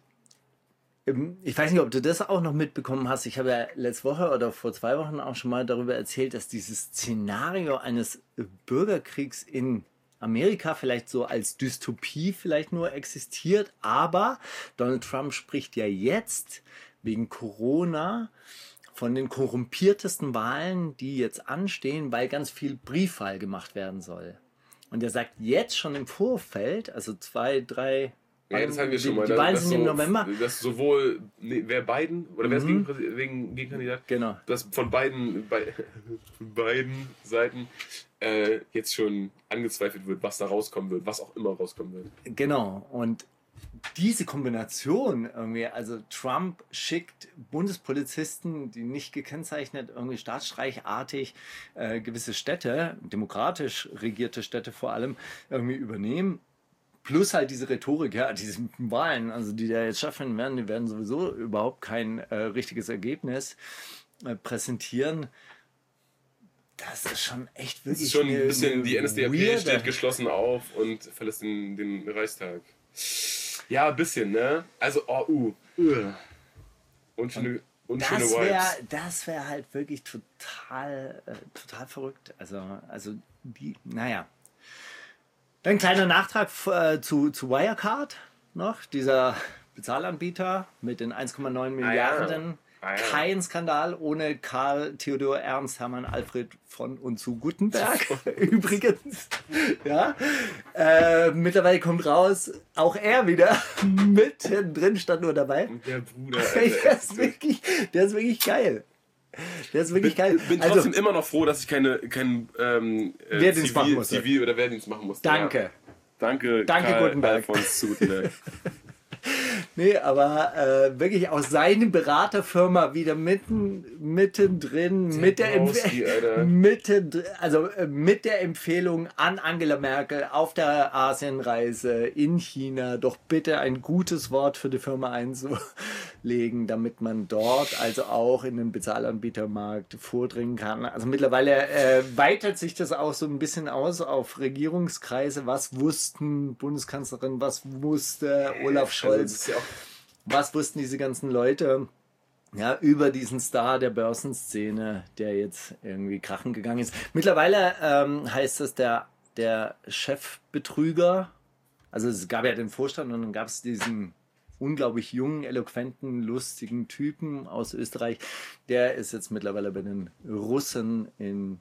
ähm, ich weiß nicht, ob du das auch noch mitbekommen hast. Ich habe ja letzte Woche oder vor zwei Wochen auch schon mal darüber erzählt, dass dieses Szenario eines Bürgerkriegs in Amerika vielleicht so als Dystopie vielleicht nur existiert. Aber Donald Trump spricht ja jetzt wegen Corona von den korrumpiertesten Wahlen, die jetzt anstehen, weil ganz viel Briefwahl gemacht werden soll. Und er sagt jetzt schon im Vorfeld, also zwei, drei... Ja, das haben wir schon die, mal. Die dass- Wahlen dass sind im so- November. Dass sowohl, nee, wer Biden, oder wer ist Mhm. gegen, wegen Gegenkandidat? Genau. Dass von beiden, bei, von beiden Seiten äh, jetzt schon angezweifelt wird, was da rauskommen wird, was auch immer rauskommen wird. Genau. Und diese Kombination irgendwie, also Trump schickt Bundespolizisten, die nicht gekennzeichnet, irgendwie staatsstreichartig äh, gewisse Städte, demokratisch regierte Städte vor allem, irgendwie übernehmen. Plus halt diese Rhetorik, ja, diese Wahlen, also die da jetzt stattfinden werden, die werden sowieso überhaupt kein äh, richtiges Ergebnis äh, präsentieren. Das ist schon echt Es wirklich ist schon eine- ein bisschen, eine die N S D A P weirde- steht geschlossen auf und verlässt den, den Reichstag. Ja, ein bisschen, ne? Also, oh, uh. uh. Unschöne, unschöne Das wäre Vibes. das wär halt wirklich total, äh, total verrückt. Also, also die, naja. Dann kleiner Nachtrag äh, zu, zu Wirecard noch, dieser Bezahlanbieter mit den eins Komma neun ja. Milliarden. Ah, ja. Kein Skandal ohne Karl Theodor Ernst Hermann Alfred von und zu Gutenberg. Übrigens. Ja. Äh, mittlerweile kommt raus, auch er wieder mittendrin, stand nur dabei. Der Bruder, der, ist wirklich, der ist wirklich geil. Der ist wirklich bin, geil. bin Also, trotzdem immer noch froh, dass ich keine, keinen ähm, äh, Wehrdienst machen Zivil, musste. Zivil oder Wehrdienst machen musste. Danke. Ja. Danke, Danke, Karl Gutenberg. Alfons Gutenberg. Nee, aber äh, wirklich aus seiner Beraterfirma wieder mitten, mittendrin, mit der, Browski, Alter. Empf- mittendrin, also äh, mit der Empfehlung an Angela Merkel auf der Asienreise in China doch bitte ein gutes Wort für die Firma einzulegen, damit man dort also auch in den Bezahlanbietermarkt vordringen kann. Also mittlerweile äh, weitet sich das auch so ein bisschen aus auf Regierungskreise. Was wussten Bundeskanzlerin, was wusste Olaf Scholz? Also, das ist ja auch Was wussten diese ganzen Leute ja, über diesen Star der Börsenszene, der jetzt irgendwie krachen gegangen ist? Mittlerweile ähm, heißt es der, der Chefbetrüger. Also es gab ja den Vorstand und dann gab es diesen unglaublich jungen, eloquenten, lustigen Typen aus Österreich. Der ist jetzt mittlerweile bei den Russen in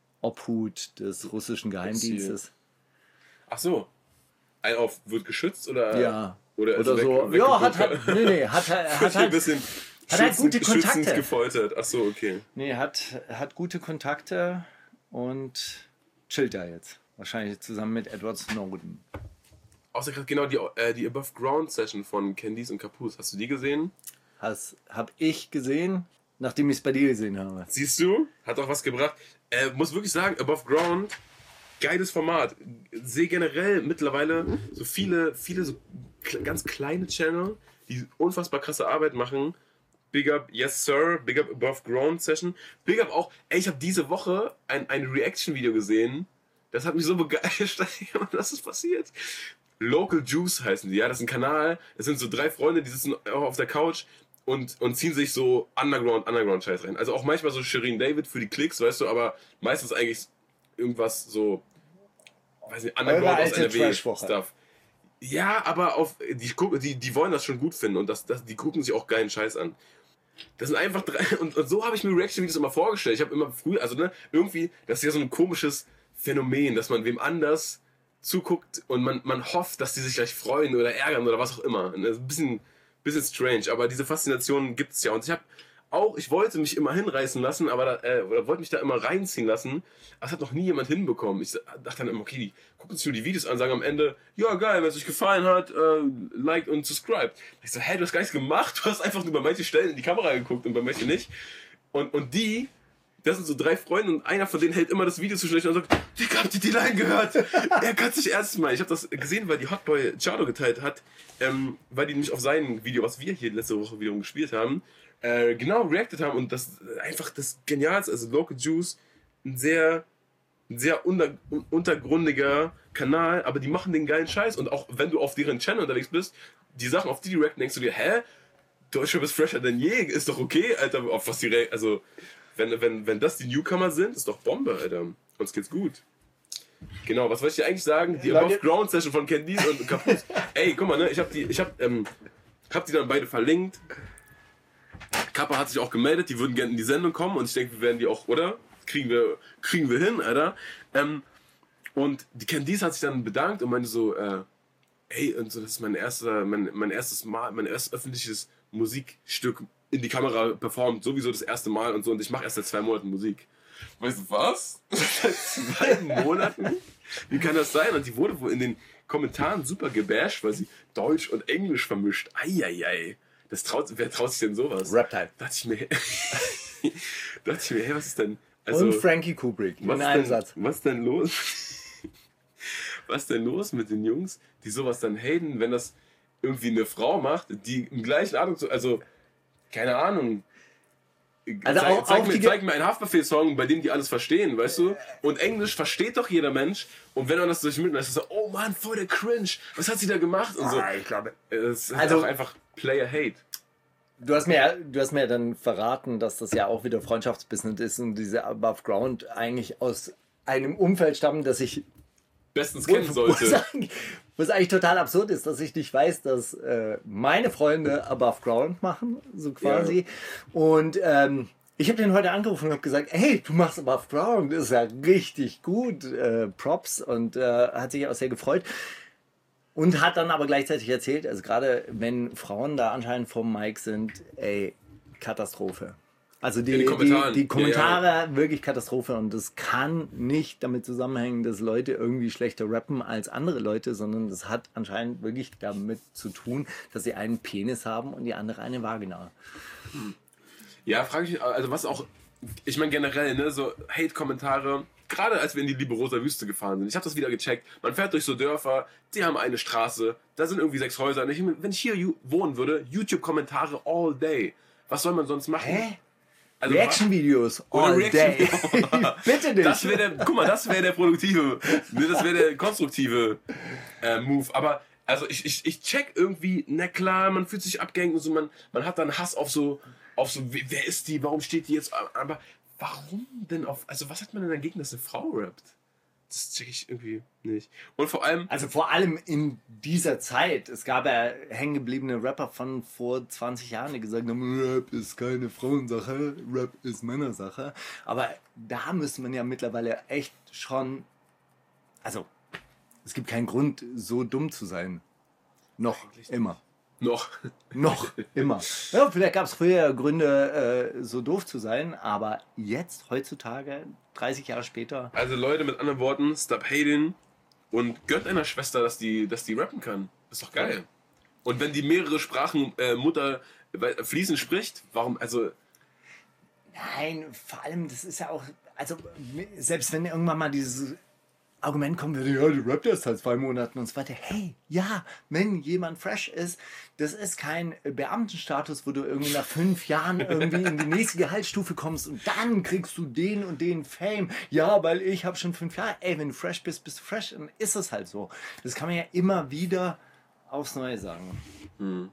Obhut des russischen Geheimdienstes. Ach so. Ein auf wird geschützt oder? Ja. Oder, Oder also so. weg, Ja, hat, hat, nee, nee, hat, hat, hat halt, ein bisschen hat halt gute schützend, Kontakte. schützend gefoltert. Ach so, okay. Nee, hat, hat gute Kontakte und chillt da jetzt. Wahrscheinlich zusammen mit Edward Snowden. Außer gerade genau die, äh, die Above Ground Session von Candice und Capuz. Hast du die gesehen? Das habe ich gesehen, nachdem ich es bei dir gesehen habe. Siehst du? Hat auch was gebracht. Äh, muss wirklich sagen, Above Ground, geiles Format. Sehe generell mittlerweile so viele, viele so kle- ganz kleine Channel, die unfassbar krasse Arbeit machen. Big up, yes sir, big up Above Ground Session. Big up auch, ey, ich habe diese Woche ein, ein Reaction-Video gesehen. Das hat mich so begeistert. Was ist passiert? Local Juice heißen die, ja, das ist ein Kanal. Das sind so drei Freunde, die sitzen auch auf der Couch und, und ziehen sich so Underground, Underground-Scheiß rein. Also auch manchmal so Shirin David für die Klicks, weißt du, aber meistens eigentlich irgendwas so, weiß nicht, Underground aus N R W-Stuff. Ja, aber auf, die, gucken- die, die wollen das schon gut finden und das, das, die gucken sich auch geilen Scheiß an. Das sind einfach drei, und, und so habe ich mir Reaction-Videos immer vorgestellt. Ich habe immer früher, also ne, irgendwie, das ist ja so ein komisches Phänomen, dass man wem anders zuguckt und man, man hofft, dass die sich gleich freuen oder ärgern oder was auch immer. Und das ist ein bisschen, bisschen strange, aber diese Faszination gibt es ja. Und ich habe auch, ich wollte mich immer hinreißen lassen, aber da, äh, oder wollte mich da immer reinziehen lassen, aber es hat noch nie jemand hinbekommen. Ich dachte dann immer, okay, die gucken sich nur die Videos an, sagen am Ende, ja geil, wenn es euch gefallen hat, äh, like und subscribe. Ich so, hä, du hast gar nichts gemacht, du hast einfach nur bei manchen Stellen in die Kamera geguckt und bei manchen nicht. Und, und die, das sind so drei Freunde und einer von denen hält immer das Video zu schlecht und sagt, wie habt ihr die Line gehört? Er kann sich ernst meinen. Ich habe das gesehen, weil die Hotboy Chado geteilt hat, ähm, weil die nämlich auf sein Video, was wir hier letzte Woche wiederum gespielt haben, äh, genau reacted haben und das äh, einfach das Genialste, also Local Juice, ein sehr, ein sehr unter, un- untergründiger Kanal, aber die machen den geilen Scheiß und auch wenn du auf deren Channel unterwegs bist, die Sachen, auf die die reacten, denkst du dir, hä? Deutschrap ist fresher denn je, ist doch okay, Alter, auf was die, re- also wenn, wenn, wenn das die Newcomer sind, ist doch Bombe, Alter. Uns geht's gut. Genau, was wollte ich dir eigentlich sagen? Die Leute- Above Ground Session von Candice und Capuz. Ey, guck mal, ne, ich hab die, ich hab, ähm, hab die dann beide verlinkt. Kappa hat sich auch gemeldet, die würden gerne in die Sendung kommen und ich denke, wir werden die auch, oder? Kriegen wir, kriegen wir hin, Alter. Ähm, und die Candice hat sich dann bedankt und meinte so, äh, ey, und so, das ist mein erster, mein, mein erstes Mal, mein erstes öffentliches Musikstück in die Kamera performt, sowieso das erste Mal und so, und ich mache erst seit zwei Monaten Musik. Weißt du was? Seit zwei Monaten? Wie kann das sein? Und die wurde wohl in den Kommentaren super gebasht, weil sie Deutsch und Englisch vermischt. Eieiei. Das traut, wer traut sich denn sowas? Rap-Type. Da dachte ich mir, da dachte ich mir, hey, was ist denn? Also, Und Frankie Kubrick was in ist einem denn, Satz. Was denn los? Was denn los mit den Jungs, die sowas dann haten, wenn das irgendwie eine Frau macht, die im gleichen Atemzug, also keine Ahnung. Also zeig, auch- zeig, auch mir, die- zeig mir einen Haftbefehl-Song, bei dem die alles verstehen, weißt du? Und Englisch versteht doch jeder Mensch. Und wenn man das durch mitnimmt, ist es so, oh Mann, voll der Cringe. Was hat sie da gemacht? Und so. Ah, ich glaube. Es ist Also- auch einfach Player-Hate. Du hast mir, du hast mir dann verraten, dass das ja auch wieder Freundschaftsbusiness ist und diese Above Ground eigentlich aus einem Umfeld stammen, das sich bestens kennen sollte. Was eigentlich, was eigentlich total absurd ist, dass ich nicht weiß, dass äh, meine Freunde Above Ground machen, so quasi. Ja. Und ähm, ich habe den heute angerufen und habe gesagt, hey, du machst Above Ground, das ist ja richtig gut, äh, Props, und äh, hat sich auch sehr gefreut. Und hat dann aber gleichzeitig erzählt, also gerade wenn Frauen da anscheinend vom Mic sind, ey, Katastrophe. Also die, die, die, die Kommentare, ja, ja. wirklich Katastrophe. Und das kann nicht damit zusammenhängen, dass Leute irgendwie schlechter rappen als andere Leute, sondern das hat anscheinend wirklich damit zu tun, dass sie einen Penis haben und die andere eine Vagina. Hm. Ja, frage ich mich, also was auch, ich meine generell, ne, so Hate-Kommentare, gerade als wir in die Liberosa Wüste gefahren sind, ich habe das wieder gecheckt, man fährt durch so Dörfer, die haben eine Straße, da sind irgendwie sechs Häuser, und ich, wenn ich hier wohnen würde, YouTube-Kommentare all day, was soll man sonst machen? Hä? Also, Reaction-Videos all Reaction day. Bitte nicht. Das wäre der, guck mal, das wäre der produktive, ne, das wäre der konstruktive äh, Move. Aber also ich, ich, ich check irgendwie, na klar, man fühlt sich abgehängt und so, man, man hat dann Hass auf so, auf so, wer ist die, warum steht die jetzt, aber warum denn auf, also was hat man denn dagegen, dass eine Frau rappt? Das check ich irgendwie nicht. Und vor allem... Also vor allem in dieser Zeit. Es gab ja hängengebliebene Rapper von vor zwanzig Jahren, die gesagt haben, Rap ist keine Frauensache, Rap ist Männersache. Aber da müsste man ja mittlerweile echt schon... Also, es gibt keinen Grund, so dumm zu sein. Noch immer. Noch. Noch immer. Ja, vielleicht gab es früher Gründe, äh, so doof zu sein, aber jetzt, heutzutage, dreißig Jahre später... Also Leute, mit anderen Worten, stop hating und gönnt einer Schwester, dass die, dass die rappen kann. Das ist doch geil. Und wenn die mehrere Sprachen äh, Mutter äh, fließend spricht, warum, also... Nein, vor allem, das ist ja auch... Also, selbst wenn irgendwann mal dieses... Argument kommen würde, ja, du rappt erst seit zwei Monaten und so weiter. Hey, ja, wenn jemand fresh ist, das ist kein Beamtenstatus, wo du irgendwie nach fünf Jahren irgendwie in die nächste Gehaltsstufe kommst und dann kriegst du den und den Fame. Ja, weil ich habe schon fünf Jahre. Ey, wenn du fresh bist, bist du fresh. Dann ist es halt so. Das kann man ja immer wieder aufs Neue sagen. Hm.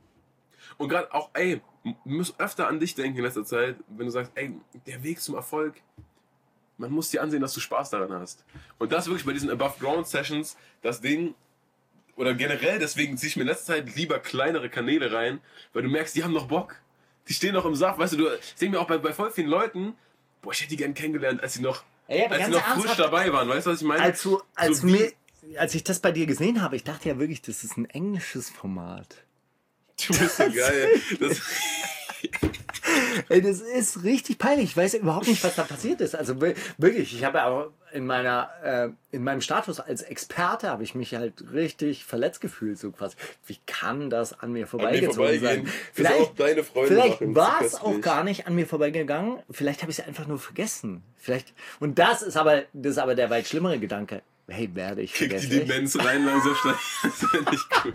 Und gerade auch, ey, du musst öfter an dich denken in letzter Zeit, wenn du sagst, ey, der Weg zum Erfolg, man muss dir ansehen, dass du Spaß daran hast. Und das wirklich bei diesen Above-Ground-Sessions, das Ding, oder generell, deswegen ziehe ich mir in letzter Zeit lieber kleinere Kanäle rein, weil du merkst, die haben noch Bock. Die stehen noch im Saft, weißt du, du ich denke mir auch bei, bei voll vielen Leuten, boah, ich hätte die gern kennengelernt, als sie noch, ja, als sie noch frisch dabei waren, weißt du, was ich meine? Als, du, als, so mir, als ich das bei dir gesehen habe, ich dachte ja wirklich, das ist ein englisches Format. Du bist so geil. Das Ey, das ist richtig peinlich. Ich weiß überhaupt nicht, was da passiert ist. Also wirklich, ich habe ja auch in meiner, äh, in meinem Status als Experte habe ich mich halt richtig verletzt gefühlt, so quasi. Wie kann das an mir vorbeigezogen sein? Vielleicht, auch deine Freunde vielleicht machen, war es auch gar nicht an mir vorbeigegangen. Vielleicht habe ich es einfach nur vergessen. Vielleicht. Und das ist aber, das ist aber der weit schlimmere Gedanke. Hey, werde ich Kriegt vergessen. die Demenz rein langsam schnell. Das wäre nicht gut.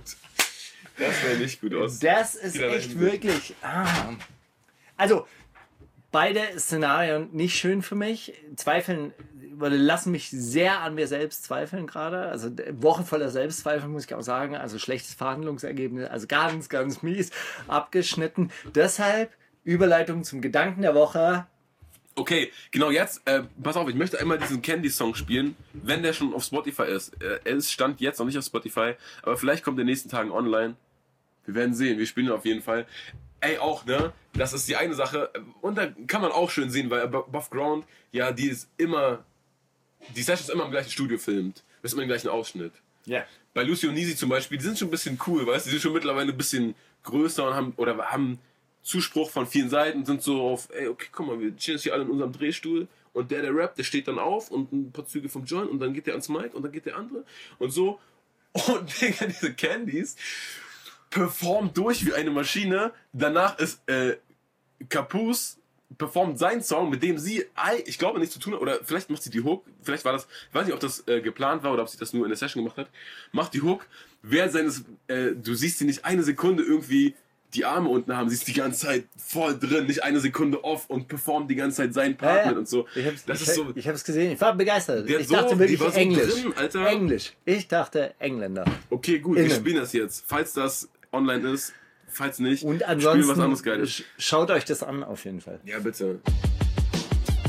Das wäre nicht gut aus. Das ist echt wirklich. Ah. Also, beide Szenarien nicht schön für mich. Zweifeln, lassen mich sehr an mir selbst zweifeln gerade. Also, Woche voller Selbstzweifel, muss ich auch sagen. Also, schlechtes Verhandlungsergebnis. Also, ganz, ganz mies abgeschnitten. Deshalb Überleitung zum Gedanken der Woche. Okay, genau jetzt, äh, pass auf, ich möchte einmal diesen Candy-Song spielen, wenn der schon auf Spotify ist. Äh, er ist Stand jetzt noch nicht auf Spotify, aber vielleicht kommt er in den nächsten Tagen online. Wir werden sehen, wir spielen ihn auf jeden Fall. Ey, auch, ne? Das ist die eine Sache. Und da kann man auch schön sehen, weil Above Ground, ja, die ist immer, die Session ist immer im gleichen Studio filmt. Das ist immer im gleichen Ausschnitt. Ja. Yeah. Bei Lucy und Nisi zum Beispiel, die sind schon ein bisschen cool, weißt du, die sind schon mittlerweile ein bisschen größer und haben, oder haben Zuspruch von vielen Seiten, sind so auf, ey, okay, guck mal, wir chillen jetzt hier alle in unserem Drehstuhl und der, der rappt, der steht dann auf und ein paar Züge vom Joint und dann geht der ans Mic und dann geht der andere und so. Und Digga, diese Candies performt durch wie eine Maschine. Danach ist äh, Caboose performt seinen Song, mit dem sie, ich glaube, nichts zu tun hat, oder vielleicht macht sie die Hook, vielleicht war das, ich weiß nicht, ob das äh, geplant war oder ob sie das nur in der Session gemacht hat, macht die Hook, während seines, äh, du siehst sie nicht eine Sekunde irgendwie die Arme unten haben, sie ist die ganze Zeit voll drin, nicht eine Sekunde off und performt die ganze Zeit seinen Part ja, ja. mit und so. Ich hab's, das ich, ist so, ich hab's gesehen, ich war begeistert. Ich so, dachte wirklich so Englisch. Drin, Alter. Englisch. Ich dachte Engländer. Okay, gut, Innen. wir spielen das jetzt. Falls das online ist, falls nicht, und spielen wir was anderes ansonsten Geiles. schaut euch das an auf jeden Fall. Ja, bitte.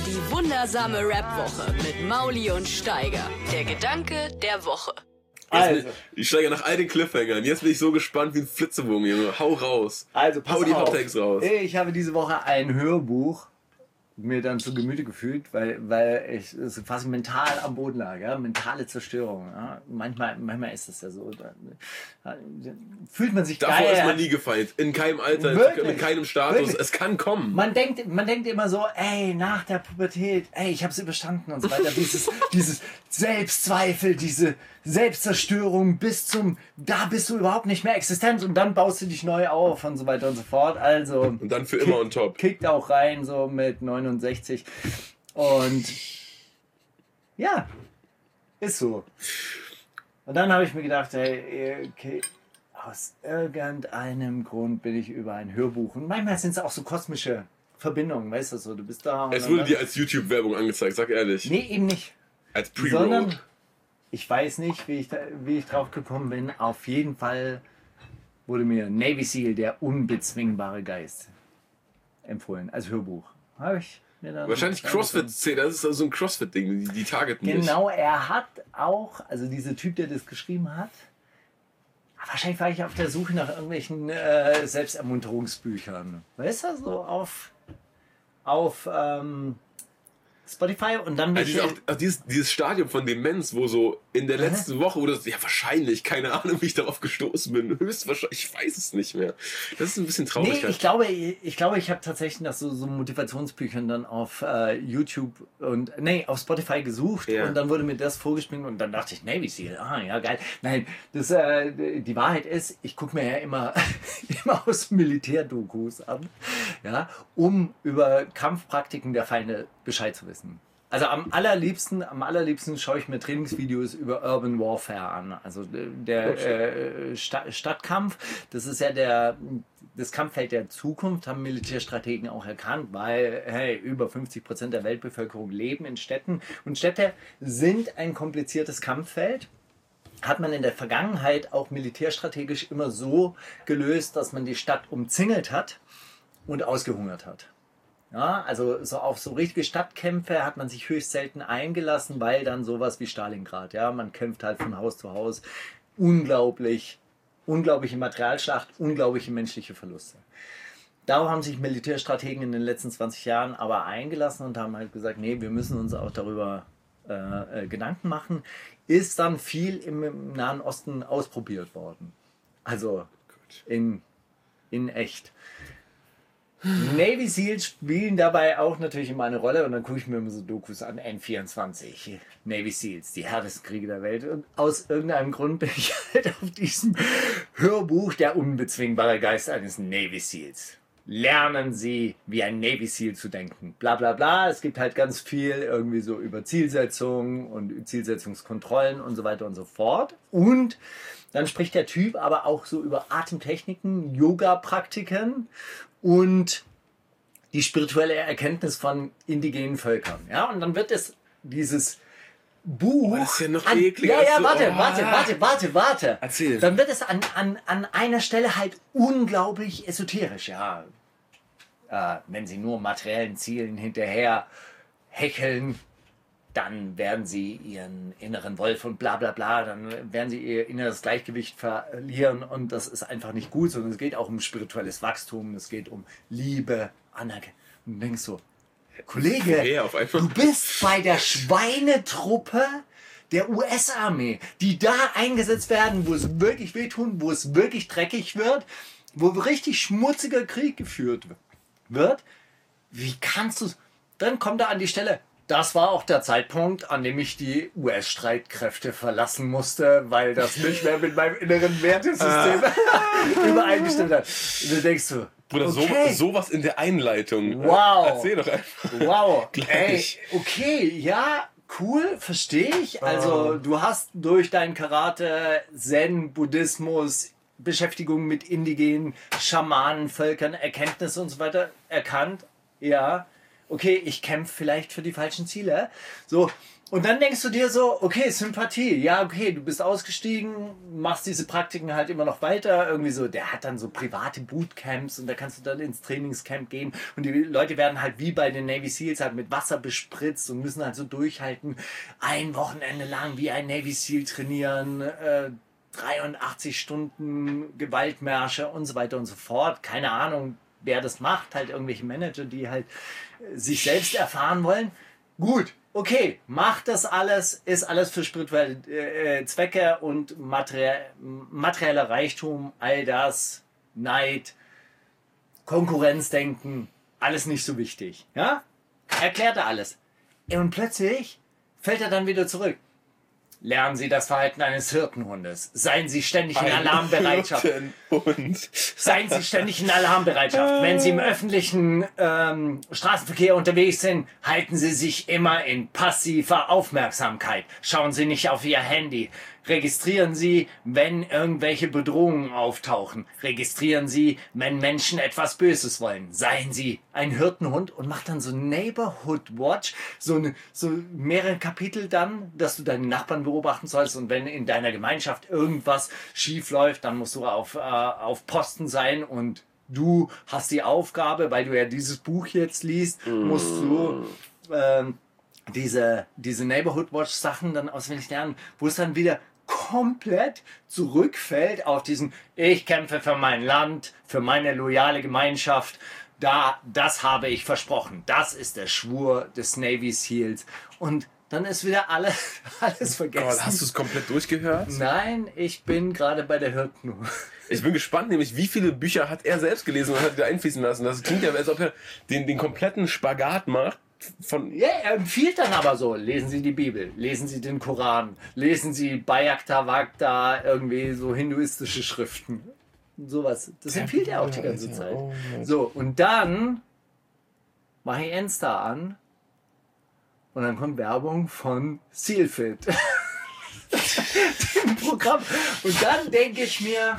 Die wundersame Rap-Woche mit Mauli und Steiger. Der Gedanke der Woche. Also. Ich steige nach all den Cliffhangern. Jetzt bin ich so gespannt wie ein Flitzebogen, Junge. Hau raus. Also, pass Hau die auf. Hot Takes raus. Ich habe diese Woche ein Hörbuch mir dann zu Gemüte gefühlt, weil, weil ich so quasi mental am Boden lag, ja? Mentale Zerstörung. Ja? Manchmal, manchmal ist es ja so. Da, da fühlt man sich Davor geil. ist man nie gefeit. In keinem Alter, Wirklich? mit keinem Status. Wirklich? Es kann kommen. Man denkt, man denkt immer so, ey, nach der Pubertät, ey, ich hab's überstanden und so weiter. Dieses, dieses Selbstzweifel, diese Selbstzerstörung bis zum, da bist du überhaupt nicht mehr existent und dann baust du dich neu auf und so weiter und so fort. Also. Und dann für immer on top. Kickt auch rein, so mit neunundsechzig. Und ja, ist so. Und dann habe ich mir gedacht, hey, okay, aus irgendeinem Grund bin ich über ein Hörbuch. Und manchmal sind es auch so kosmische Verbindungen, weißt du so, du bist da. Und Es dann wurde dann, dir als YouTube-Werbung angezeigt, sag ehrlich. nee, eben nicht. Als Sondern Pre-Roll. ich weiß nicht, wie ich, da, wie ich drauf gekommen bin. Auf jeden Fall wurde mir Navy Seal, der unbezwingbare Geist, empfohlen, als Hörbuch. Habe ich mir dann Wahrscheinlich Crossfit-Szene, das ist also so ein Crossfit-Ding, die, die targeten dich. Genau, er hat auch, also dieser Typ, der das geschrieben hat, wahrscheinlich war ich auf der Suche nach irgendwelchen äh, Selbstermunterungsbüchern. Weißt du, so auf, auf ähm, Spotify und dann Also welche, dieses, auch, auch dieses, dieses Stadium von Demenz, wo so in der letzten Woche, oder ja wahrscheinlich, keine Ahnung, wie ich darauf gestoßen bin, höchstwahrscheinlich, ich weiß es nicht mehr. Das ist ein bisschen traurig. Nee, ich glaube, ich glaube, ich habe tatsächlich nach so, so Motivationsbüchern dann auf äh, YouTube und, nee, auf Spotify gesucht Ja. und dann wurde mir das vorgespielt und dann dachte ich, Navy Seal, ah ja, geil. Nein, das, äh, die Wahrheit ist, ich gucke mir ja immer, immer aus Militärdokus an, ja, um über Kampfpraktiken der Feinde Bescheid zu wissen. Also am allerliebsten, am allerliebsten schaue ich mir Trainingsvideos über Urban Warfare an. Also der äh, Sta- Stadtkampf, das ist ja der, das Kampffeld der Zukunft, haben Militärstrategen auch erkannt, weil hey, über fünfzig Prozent der Weltbevölkerung leben in Städten und Städte sind ein kompliziertes Kampffeld. Hat man in der Vergangenheit auch militärstrategisch immer so gelöst, dass man die Stadt umzingelt hat und ausgehungert hat. Ja, also so auf so richtige Stadtkämpfe hat man sich höchst selten eingelassen, weil dann sowas wie Stalingrad, ja, man kämpft halt von Haus zu Haus, unglaublich, unglaubliche Materialschlacht, unglaubliche menschliche Verluste. Darauf haben sich Militärstrategen in den letzten zwanzig Jahren aber eingelassen und haben halt gesagt, nee, wir müssen uns auch darüber äh, äh, Gedanken machen. Ist dann viel im, im Nahen Osten ausprobiert worden. Also in, in echt. Navy Seals spielen dabei auch natürlich immer eine Rolle und dann gucke ich mir immer so Dokus an, N vierundzwanzig, Navy Seals, die härtesten Kriege der Welt und aus irgendeinem Grund bin ich halt auf diesem Hörbuch Der unbezwingbare Geist eines Navy Seals. Lernen Sie, wie ein Navy Seal zu denken. Bla bla bla, es gibt halt ganz viel irgendwie so über Zielsetzungen und Zielsetzungskontrollen und so weiter und so fort und dann spricht der Typ aber auch so über Atemtechniken, Yoga-Praktiken und die spirituelle Erkenntnis von indigenen Völkern. Ja, und dann wird es dieses Buch. Oh, das ist ja noch an, ekliger. Ja, ja, So, warte, oh. warte, warte, warte, warte. Erzähl. Dann wird es an, an, an einer Stelle halt unglaublich esoterisch. Ja, äh, wenn Sie nur materiellen Zielen hinterher hecheln, dann werden sie ihren inneren Wolf und bla bla bla, dann werden sie ihr inneres Gleichgewicht verlieren und das ist einfach nicht gut, sondern es geht auch um spirituelles Wachstum, es geht um Liebe, Anerkennung. Und du denkst so, Kollege, Ja, auf einmal. du bist bei der Schweinetruppe der U S-Armee, die da eingesetzt werden, wo es wirklich wehtun, wo es wirklich dreckig wird, wo richtig schmutziger Krieg geführt wird. Wie kannst du... Dann kommt er an die Stelle... Das war auch der Zeitpunkt, an dem ich die U S-Streitkräfte verlassen musste, weil das nicht mehr mit meinem inneren Wertesystem übereingestimmt hat. Und du denkst so, Bruder, okay. so, sowas in der Einleitung. Wow. Erzähl doch einfach. Wow, ey, Gleich. okay, ja, cool, verstehe ich. Also du hast durch dein Karate, Zen, Buddhismus, Beschäftigung mit indigenen Schamanen, Völkern, Erkenntnisse und so weiter erkannt. Ja, okay, ich kämpfe vielleicht für die falschen Ziele. So, Und dann denkst du dir so, okay, Sympathie, ja, okay, du bist ausgestiegen, machst diese Praktiken halt immer noch weiter, irgendwie so, der hat dann so private Bootcamps und da kannst du dann ins Trainingscamp gehen und die Leute werden halt wie bei den Navy Seals halt mit Wasser bespritzt und müssen halt so durchhalten, ein Wochenende lang wie ein Navy Seal trainieren, äh, dreiundachtzig Stunden Gewaltmärsche und so weiter und so fort, keine Ahnung, wer das macht, halt irgendwelche Manager, die halt äh, sich selbst erfahren wollen. Gut, okay, macht das alles, ist alles für spirituelle äh, Zwecke und materie materieller Reichtum, all das, Neid, Konkurrenzdenken, alles nicht so wichtig. Ja? Erklärt er alles. Und plötzlich fällt er dann wieder zurück. Lernen Sie das Verhalten eines Hirtenhundes. Seien Sie ständig in Alarmbereitschaft. Hirtenhund. Seien Sie ständig in Alarmbereitschaft. Wenn Sie im öffentlichen ähm, Straßenverkehr unterwegs sind, halten Sie sich immer in passiver Aufmerksamkeit. Schauen Sie nicht auf Ihr Handy. Registrieren Sie, wenn irgendwelche Bedrohungen auftauchen. Registrieren Sie, wenn Menschen etwas Böses wollen. Seien Sie ein Hirtenhund und mach dann so Neighborhood Watch, so, eine, so mehrere Kapitel dann, dass du deine Nachbarn beobachten sollst und wenn in deiner Gemeinschaft irgendwas schief läuft, dann musst du auf, äh, auf Posten sein und du hast die Aufgabe, weil du ja dieses Buch jetzt liest, musst du ähm, diese, diese Neighborhood Watch Sachen dann auswendig lernen, wo es dann wieder komplett zurückfällt auf diesen, ich kämpfe für mein Land, für meine loyale Gemeinschaft, da, das habe ich versprochen, das ist der Schwur des Navy Seals und dann ist wieder alles, alles vergessen. Oh, hast du es komplett durchgehört? Nein, ich bin gerade bei der Hirten. Ich bin gespannt, nämlich wie viele Bücher hat er selbst gelesen und hat wieder einfließen lassen. Das klingt ja, als ob er den, den kompletten Spagat macht. Von Ja, er empfiehlt dann aber so, lesen Sie die Bibel, lesen Sie den Koran, lesen Sie Bhagavad Gita, irgendwie so hinduistische Schriften. Sowas. Das empfiehlt er auch die ganze Zeit. Oh So, und dann mache ich Insta an und dann kommt Werbung von Sealfit. Dem Programm. Und dann denke ich mir,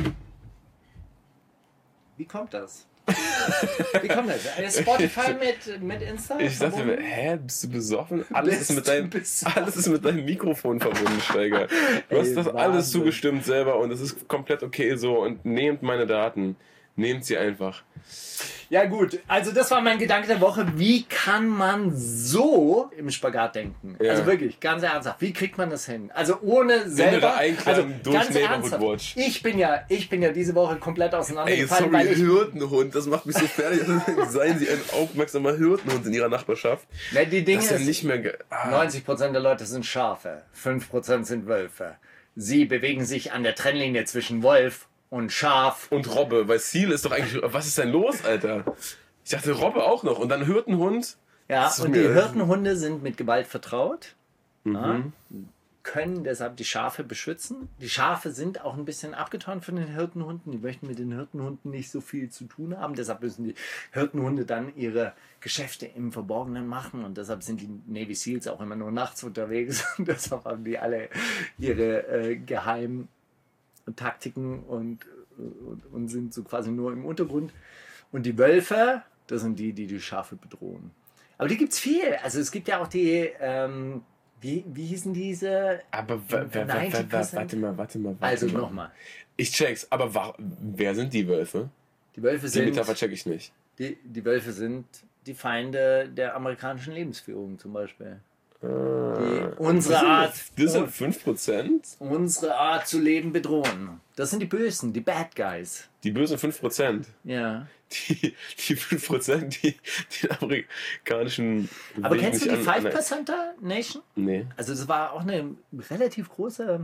wie kommt das? Wie kommt das? Eine Spotify mit, mit Insta? Ich dachte mir, hä, bist du besoffen? Alles, Bist ist mit, du dein, besoffen? alles ist mit deinem Mikrofon verbunden, Steiger. Du hast Ey, das Wahnsinn. alles zugestimmt selber und es ist komplett okay so und nehmt meine Daten. Nehmt sie einfach. Ja gut, also das war mein Gedanke der Woche. Wie kann man so im Spagat denken? Ja. Also wirklich, ganz ernsthaft. Wie kriegt man das hin? Also ohne selber... Einklang Also durch ganz Neighborhood ernsthaft. Watch. Ich bin ja, ich bin ja diese Woche komplett Ey, auseinandergefallen, sorry, weil ich... Hirtenhund, das macht mich so fertig. Seien Sie ein aufmerksamer Hirtenhund in Ihrer Nachbarschaft. Na, die Dinge Das ist ja ist, nicht mehr... ge- Ah. neunzig Prozent der Leute sind Schafe, fünf Prozent sind Wölfe. Sie bewegen sich an der Trennlinie zwischen Wolf und Schaf. Und Robbe, weil Seal ist doch eigentlich... Was ist denn los, Alter? Ich dachte Robbe auch noch. Und dann Hirtenhund. Ja, Das ist und die mir- Hirtenhunde sind mit Gewalt vertraut, Mhm. ja, können deshalb die Schafe beschützen. Die Schafe sind auch ein bisschen abgetan von den Hirtenhunden. Die möchten mit den Hirtenhunden nicht so viel zu tun haben. Deshalb müssen die Hirtenhunde dann ihre Geschäfte im Verborgenen machen. Und deshalb sind die Navy Seals auch immer nur nachts unterwegs. Und deshalb haben die alle ihre äh, geheimen Taktiken und, und, und sind so quasi nur im Untergrund. Und die Wölfe, das sind die, die die Schafe bedrohen. Aber die gibt es viel. Also es gibt ja auch die, ähm, wie, wie hießen diese? Aber wa- wa- wa- wa- neunzig wa- Prozent? warte mal, warte mal, warte Also mal. nochmal. Ich check's, aber wa- wer sind die Wölfe? Die Wölfe Die sind, Metapher check ich nicht. die, die Wölfe sind die Feinde der amerikanischen Lebensführung zum Beispiel. Die unsere Art, Das sind fünf Prozent? unsere Art zu leben bedrohen. Das sind die Bösen, die Bad Guys. Die bösen fünf Prozent. Ja. Die, die fünf Prozent, die den amerikanischen... Aber Weg kennst du die nicht an- five Percenter Nation? Nee. Also es war auch eine relativ große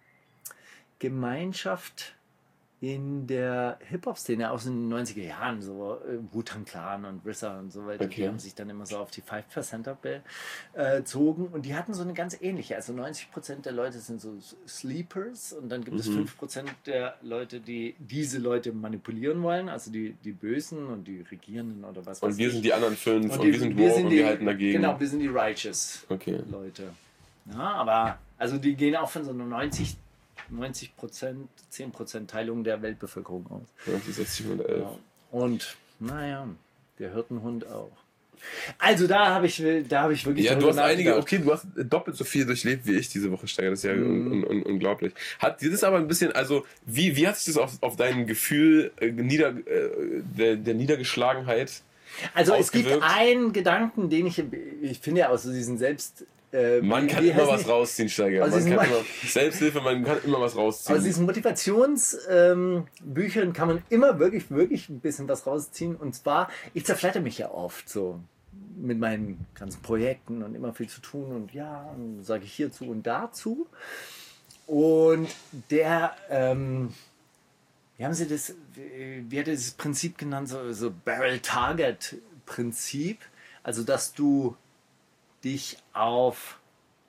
Gemeinschaft in der Hip-Hop-Szene aus den neunziger Jahren, so äh, Wu-Tang Clan und R Z A und so weiter, Okay. die haben sich dann immer so auf die five Percenter bezogen und die hatten so eine ganz ähnliche, also neunzig Prozent der Leute sind so Sleepers und dann gibt es Mhm. fünf Prozent der Leute, die diese Leute manipulieren wollen, also die, die Bösen und die Regierenden oder was weiß Und wir ich. sind die anderen fünf und, die- wir sind woke und die, wir halten dagegen. Genau, wir sind die Righteous Okay. Leute. Ja, aber also die gehen auch von so einer neunzig Prozent, zehn Prozent Teilung der Weltbevölkerung aus. neunzig, sechzig und elf. Ja. Und naja, der Hirtenhund auch. Also da habe ich, da habe ich wirklich. Ja, du darüber hast einige, nachgedacht. okay, du hast doppelt so viel durchlebt wie ich diese Woche, Steiger. Das ist ja un, un, un, unglaublich. Hat dir das aber ein bisschen, also wie, wie hat sich das auf, auf dein Gefühl äh, nieder, äh, der, der Niedergeschlagenheit Also es gibt ausgewirkt? einen Gedanken, den ich, ich finde ja aus so diesen Selbst... Äh, Man kann wie immer heißen was die? rausziehen, Steiger. Aus Man diesen kann Mo- immer, Selbsthilfe, man kann immer was rausziehen. Aus diesen Motivationsbüchern ähm, Büchern kann man immer wirklich, wirklich ein bisschen was rausziehen. Und zwar, ich zerflatter mich ja oft so mit meinen ganzen Projekten und immer viel zu tun und ja, sage ich hierzu und dazu. Und der, ähm, wie haben sie das, wie hat er dieses Prinzip genannt, so, so Barrel-Target-Prinzip, also dass du dich auf,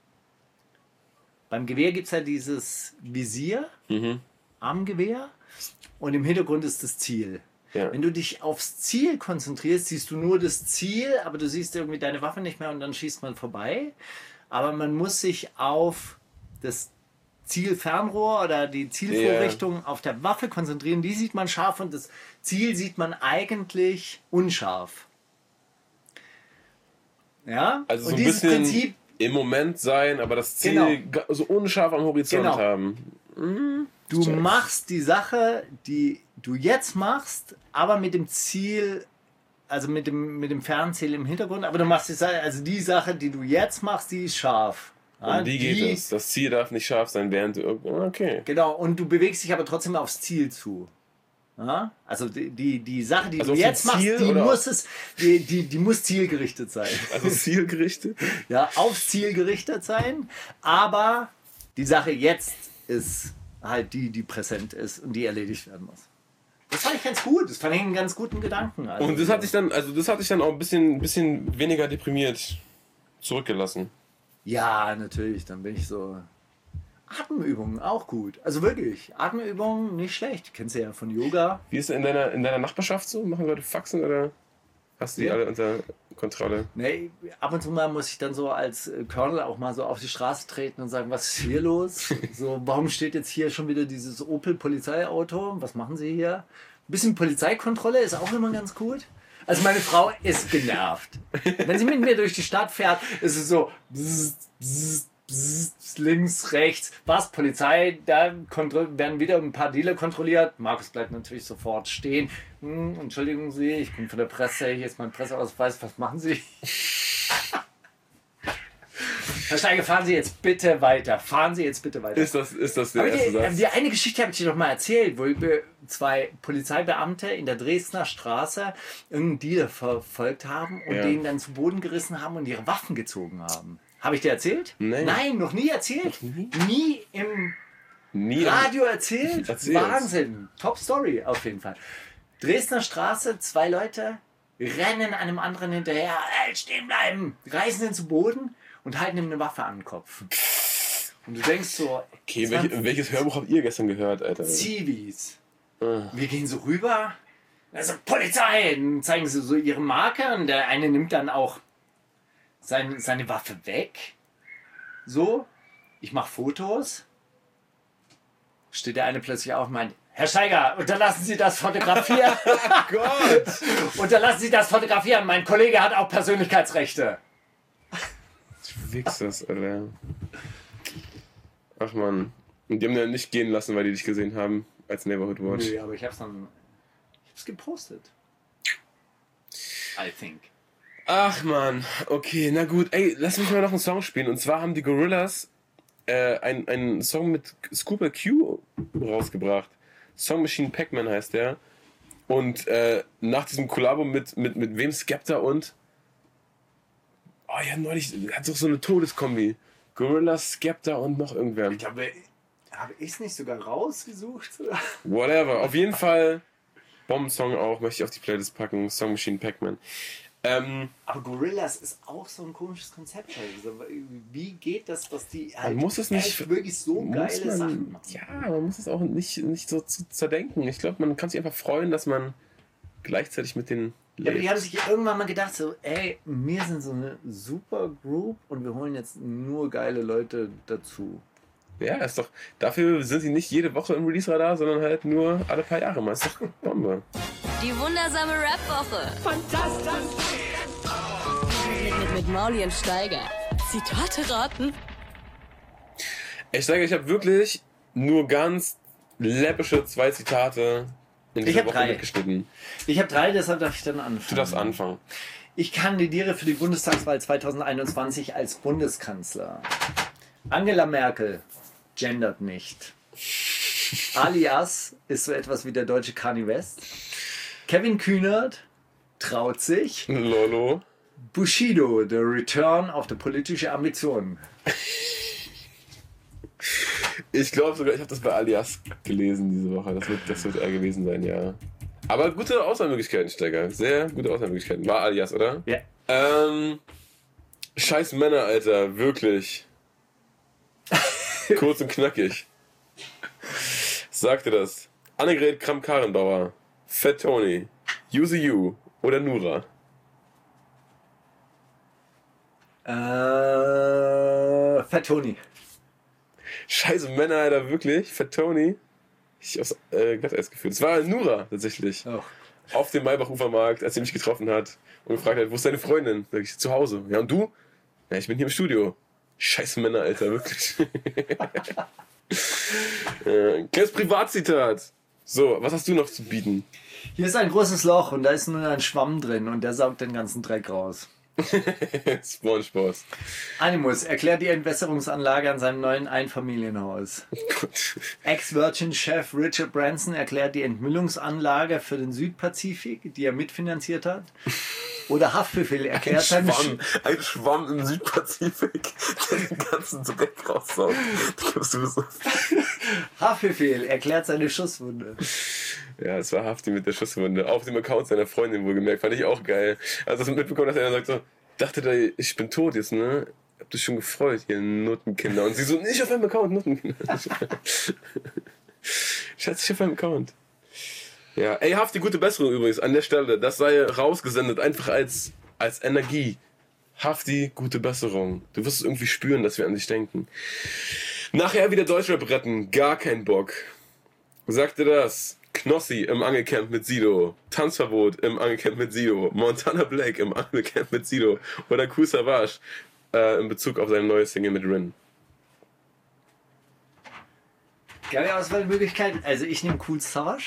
beim Gewehr gibt es ja dieses Visier Mhm. am Gewehr und im Hintergrund ist das Ziel. Ja. Wenn du dich aufs Ziel konzentrierst, siehst du nur das Ziel, aber du siehst irgendwie deine Waffe nicht mehr und dann schießt man vorbei. Aber man muss sich auf das Zielfernrohr oder die Zielvorrichtung auf der Waffe konzentrieren. Die sieht man scharf und das Ziel sieht man eigentlich unscharf. Ja, Also so und ein dieses bisschen Prinzip, im Moment sein, aber das Ziel Genau. ga- so unscharf am Horizont Genau. haben. du Check. machst die Sache, die du jetzt machst, aber mit dem Ziel, also mit dem, mit dem Fernziel im Hintergrund, aber du machst die Sache, also die Sache, die du jetzt machst, die ist scharf. Ja, Um die geht es. Das Ziel darf nicht scharf sein, während du... irg- Okay. Genau, und du bewegst dich aber trotzdem aufs Ziel zu. Ja? Also die, die, die Sache, die Also du auf jetzt dem machst, Ziel die oder muss, es, die, die, die muss zielgerichtet sein. Also zielgerichtet. Ja, aufs Ziel gerichtet sein, aber die Sache jetzt ist halt die, die präsent ist und die erledigt werden muss. Das fand ich ganz gut, das fand ich einen ganz guten Gedanken. Also, Und das hat dich dann, also das hat dich dann auch ein bisschen, bisschen weniger deprimiert zurückgelassen. Ja, natürlich, dann bin ich so... Atemübungen, auch gut. Also wirklich, Atemübungen nicht schlecht. Kennst du ja von Yoga. Wie ist es in deiner, in deiner Nachbarschaft so? Machen Leute Faxen oder hast du die Ja. alle unter Kontrolle? Nee, ab und zu mal muss ich dann so als äh, Colonel auch mal so auf die Straße treten und sagen, was ist hier los? So, warum steht jetzt hier schon wieder dieses Opel-Polizeiauto? Was machen Sie hier? Ein bisschen Polizeikontrolle ist auch immer ganz gut. Also meine Frau ist genervt. Wenn sie mit mir durch die Stadt fährt, ist es so bzz, bzz, bzz, links, rechts. Was? Polizei, da kontro- werden wieder ein paar Dealer kontrolliert. Markus bleibt natürlich sofort stehen. Hm, entschuldigen Sie, ich bin von der Presse, hier ist mein Presseausweis. Was machen Sie? Herr Steiger, fahren Sie jetzt bitte weiter. Fahren Sie jetzt bitte weiter. Ist das, ist das der Aber erste die, Satz? die eine Geschichte habe ich dir doch mal erzählt, wo wir zwei Polizeibeamte in der Dresdner Straße irgendeinen Dealer verfolgt haben und Ja. den dann zu Boden gerissen haben und ihre Waffen gezogen haben. Habe ich dir erzählt? Nein. Nein, noch nie erzählt. nie? Nie im Nie. Radio erzählt. Erzähl's. Wahnsinn. Top Story auf jeden Fall. Dresdner Straße, zwei Leute rennen einem anderen hinterher. Ey, stehen bleiben. Reißen ihn zu Boden und halten ihm eine Waffe an den Kopf. Und du denkst so, Okay, das waren welche, welches Hörbuch habt ihr gestern gehört, Alter? Zivis. Ah. Wir gehen so rüber. Also Polizei. Dann zeigen sie so ihre Marke und der eine nimmt dann auch sein, seine Waffe weg. So. Ich mache Fotos. Steht der eine plötzlich auf und meint, Herr Steiger, unterlassen Sie das Fotografieren. Gott! Unterlassen Sie das Fotografieren. Mein Kollege hat auch Persönlichkeitsrechte. Wichsers, Alter. Ach man. Und die haben den nicht gehen lassen, weil die dich gesehen haben als Neighborhood Watch. Nö, aber ich hab's dann. Ich hab's gepostet. I think. Ach man, okay, na gut. Ey, lass mich mal noch einen Song spielen. Und zwar haben die Gorillas äh, einen, einen Song mit Scuba Q rausgebracht. Song Machine Pac-Man heißt der. Und äh, nach diesem Kollabo mit, mit, mit wem? Skepta und... Oh ja, neulich, hat doch so eine Todeskombi. Gorillas, Skepta und noch irgendwer. Ich glaube, habe ich es nicht sogar rausgesucht? Whatever. Auf jeden Fall Bombensong auch, möchte ich auf die Playlist packen. Song Machine Pac-Man. Ähm, Aber Gorillas ist auch so ein komisches Konzept. Also, wie geht das, dass die halt man muss es nicht... echt wirklich so muss geile man, Sachen machen? Ja, man muss es auch nicht, nicht so zu zerdenken. Ich glaube, man kann sich einfach freuen, dass man gleichzeitig mit den Ja, aber die lebt. haben sich irgendwann mal gedacht, so, ey, wir sind so eine super Group und wir holen jetzt nur geile Leute dazu. Ja, ist doch. Dafür sind sie nicht jede Woche im Release-Radar, sondern halt nur alle paar Jahre mal. Ist doch Bombe. Die wundersame Rap-Woche. Fantastisch. Mit Mauli und Steiger. Zitate raten. Ich sage, ich habe wirklich nur ganz läppische zwei Zitate in Ich dieser hab Woche drei. mitgeschnitten. Ich habe drei, deshalb darf ich dann anfangen. Du darfst anfangen. Ich kandidiere für die Bundestagswahl zwanzig einundzwanzig als Bundeskanzler. Angela Merkel gendert nicht. Alias ist so etwas wie der deutsche Kanye West. Kevin Kühnert traut sich. Lolo. Bushido, the return of the politische Ambitionen. Ich glaube sogar, ich habe das bei Alias gelesen diese Woche. Das wird, das wird er gewesen sein, ja. Aber gute Auswahlmöglichkeiten, Steiger. Sehr gute Auswahlmöglichkeiten. War Alias, oder? Ja. Ähm, scheiß Männer, Alter. Wirklich. Kurz und knackig. Sagte das. Annegret Kramp-Karrenbauer, Fat Tony, Yuzi Yu oder Nura? Äh, Fat Tony. Scheiße Männer, Alter, wirklich? Fat Tony? Ich hab's äh, gerade erst gefühlt. Es war Nura, tatsächlich. Oh. Auf dem Maybach-Ufermarkt, als sie mich getroffen hat und gefragt hat, wo ist deine Freundin? Sag ich, zu Hause. Ja, und du? Ja, ich bin hier im Studio. Scheiße Männer, Alter, wirklich. äh, kleines Privatzitat. So, was hast du noch zu bieten? Hier ist ein großes Loch und da ist nur ein Schwamm drin und der saugt den ganzen Dreck raus. Spongebob. Animus erklärt die Entwässerungsanlage an seinem neuen Einfamilienhaus. Ex-Virgin-Chef Richard Branson erklärt die Entmüllungsanlage für den Südpazifik, die er mitfinanziert hat. Oder Haftbefehl erklärt seine Schwamm, ein Schwamm im Südpazifik, der den ganzen Dreck raussaugt. So. Haftbefehl erklärt seine Schusswunde. Ja, es war Hafti mit der Schusswunde. Auf dem Account seiner Freundin wohlgemerkt. Fand ich auch geil. Also das mitbekommen, dass er dann sagt so, dachte da, ich bin tot jetzt, ne? Habt ihr schon gefreut, ihr Nuttenkinder. Und sie so, nicht auf meinem Account, Nuttenkinder. Schatz, nicht auf meinem Account. Ja, ey, Hafti, gute Besserung übrigens an der Stelle. Das sei rausgesendet, einfach als, als Energie. Hafti, gute Besserung. Du wirst es irgendwie spüren, dass wir an dich denken. Nachher wieder Deutschrap retten, gar kein Bock. Sagte das. Knossi im Angelcamp mit Sido, Tanzverbot im Angelcamp mit Sido, Montana Black im Angelcamp mit Sido oder Kool Savas äh, in Bezug auf seine neue Single mit Rin. Geile Auswahlmöglichkeit. Also ich nehme Kool Savas.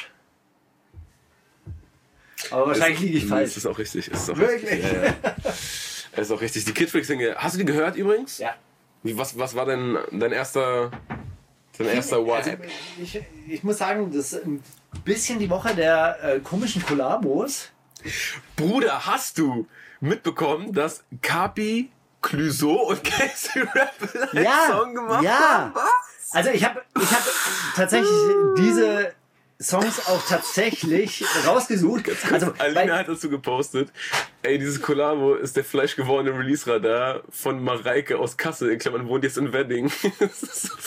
Aber wahrscheinlich liege ich falsch. Das ist auch richtig. Ist auch Wirklich? richtig. Ja, ja. Das ist auch richtig. Die Kid Freak Single. Hast du die gehört übrigens? Ja. Wie, was, was war denn dein erster, dein erster Vibe? Also, ich, ich muss sagen, das ist ein bisschen die Woche der äh, komischen Kollabos. Bruder, hast du mitbekommen, dass Kapi, Clouseau und Casey Rebel einen Ja, Song gemacht ja. haben? Was? Also ich habe ich hab tatsächlich diese Songs auch tatsächlich rausgesucht. Also, Alina weil, hat dazu gepostet, ey, dieses Kollabo ist der fleischgewordene Release-Radar von Mareike aus Kassel, in Klammern, wohnt jetzt in Wedding. Das ist so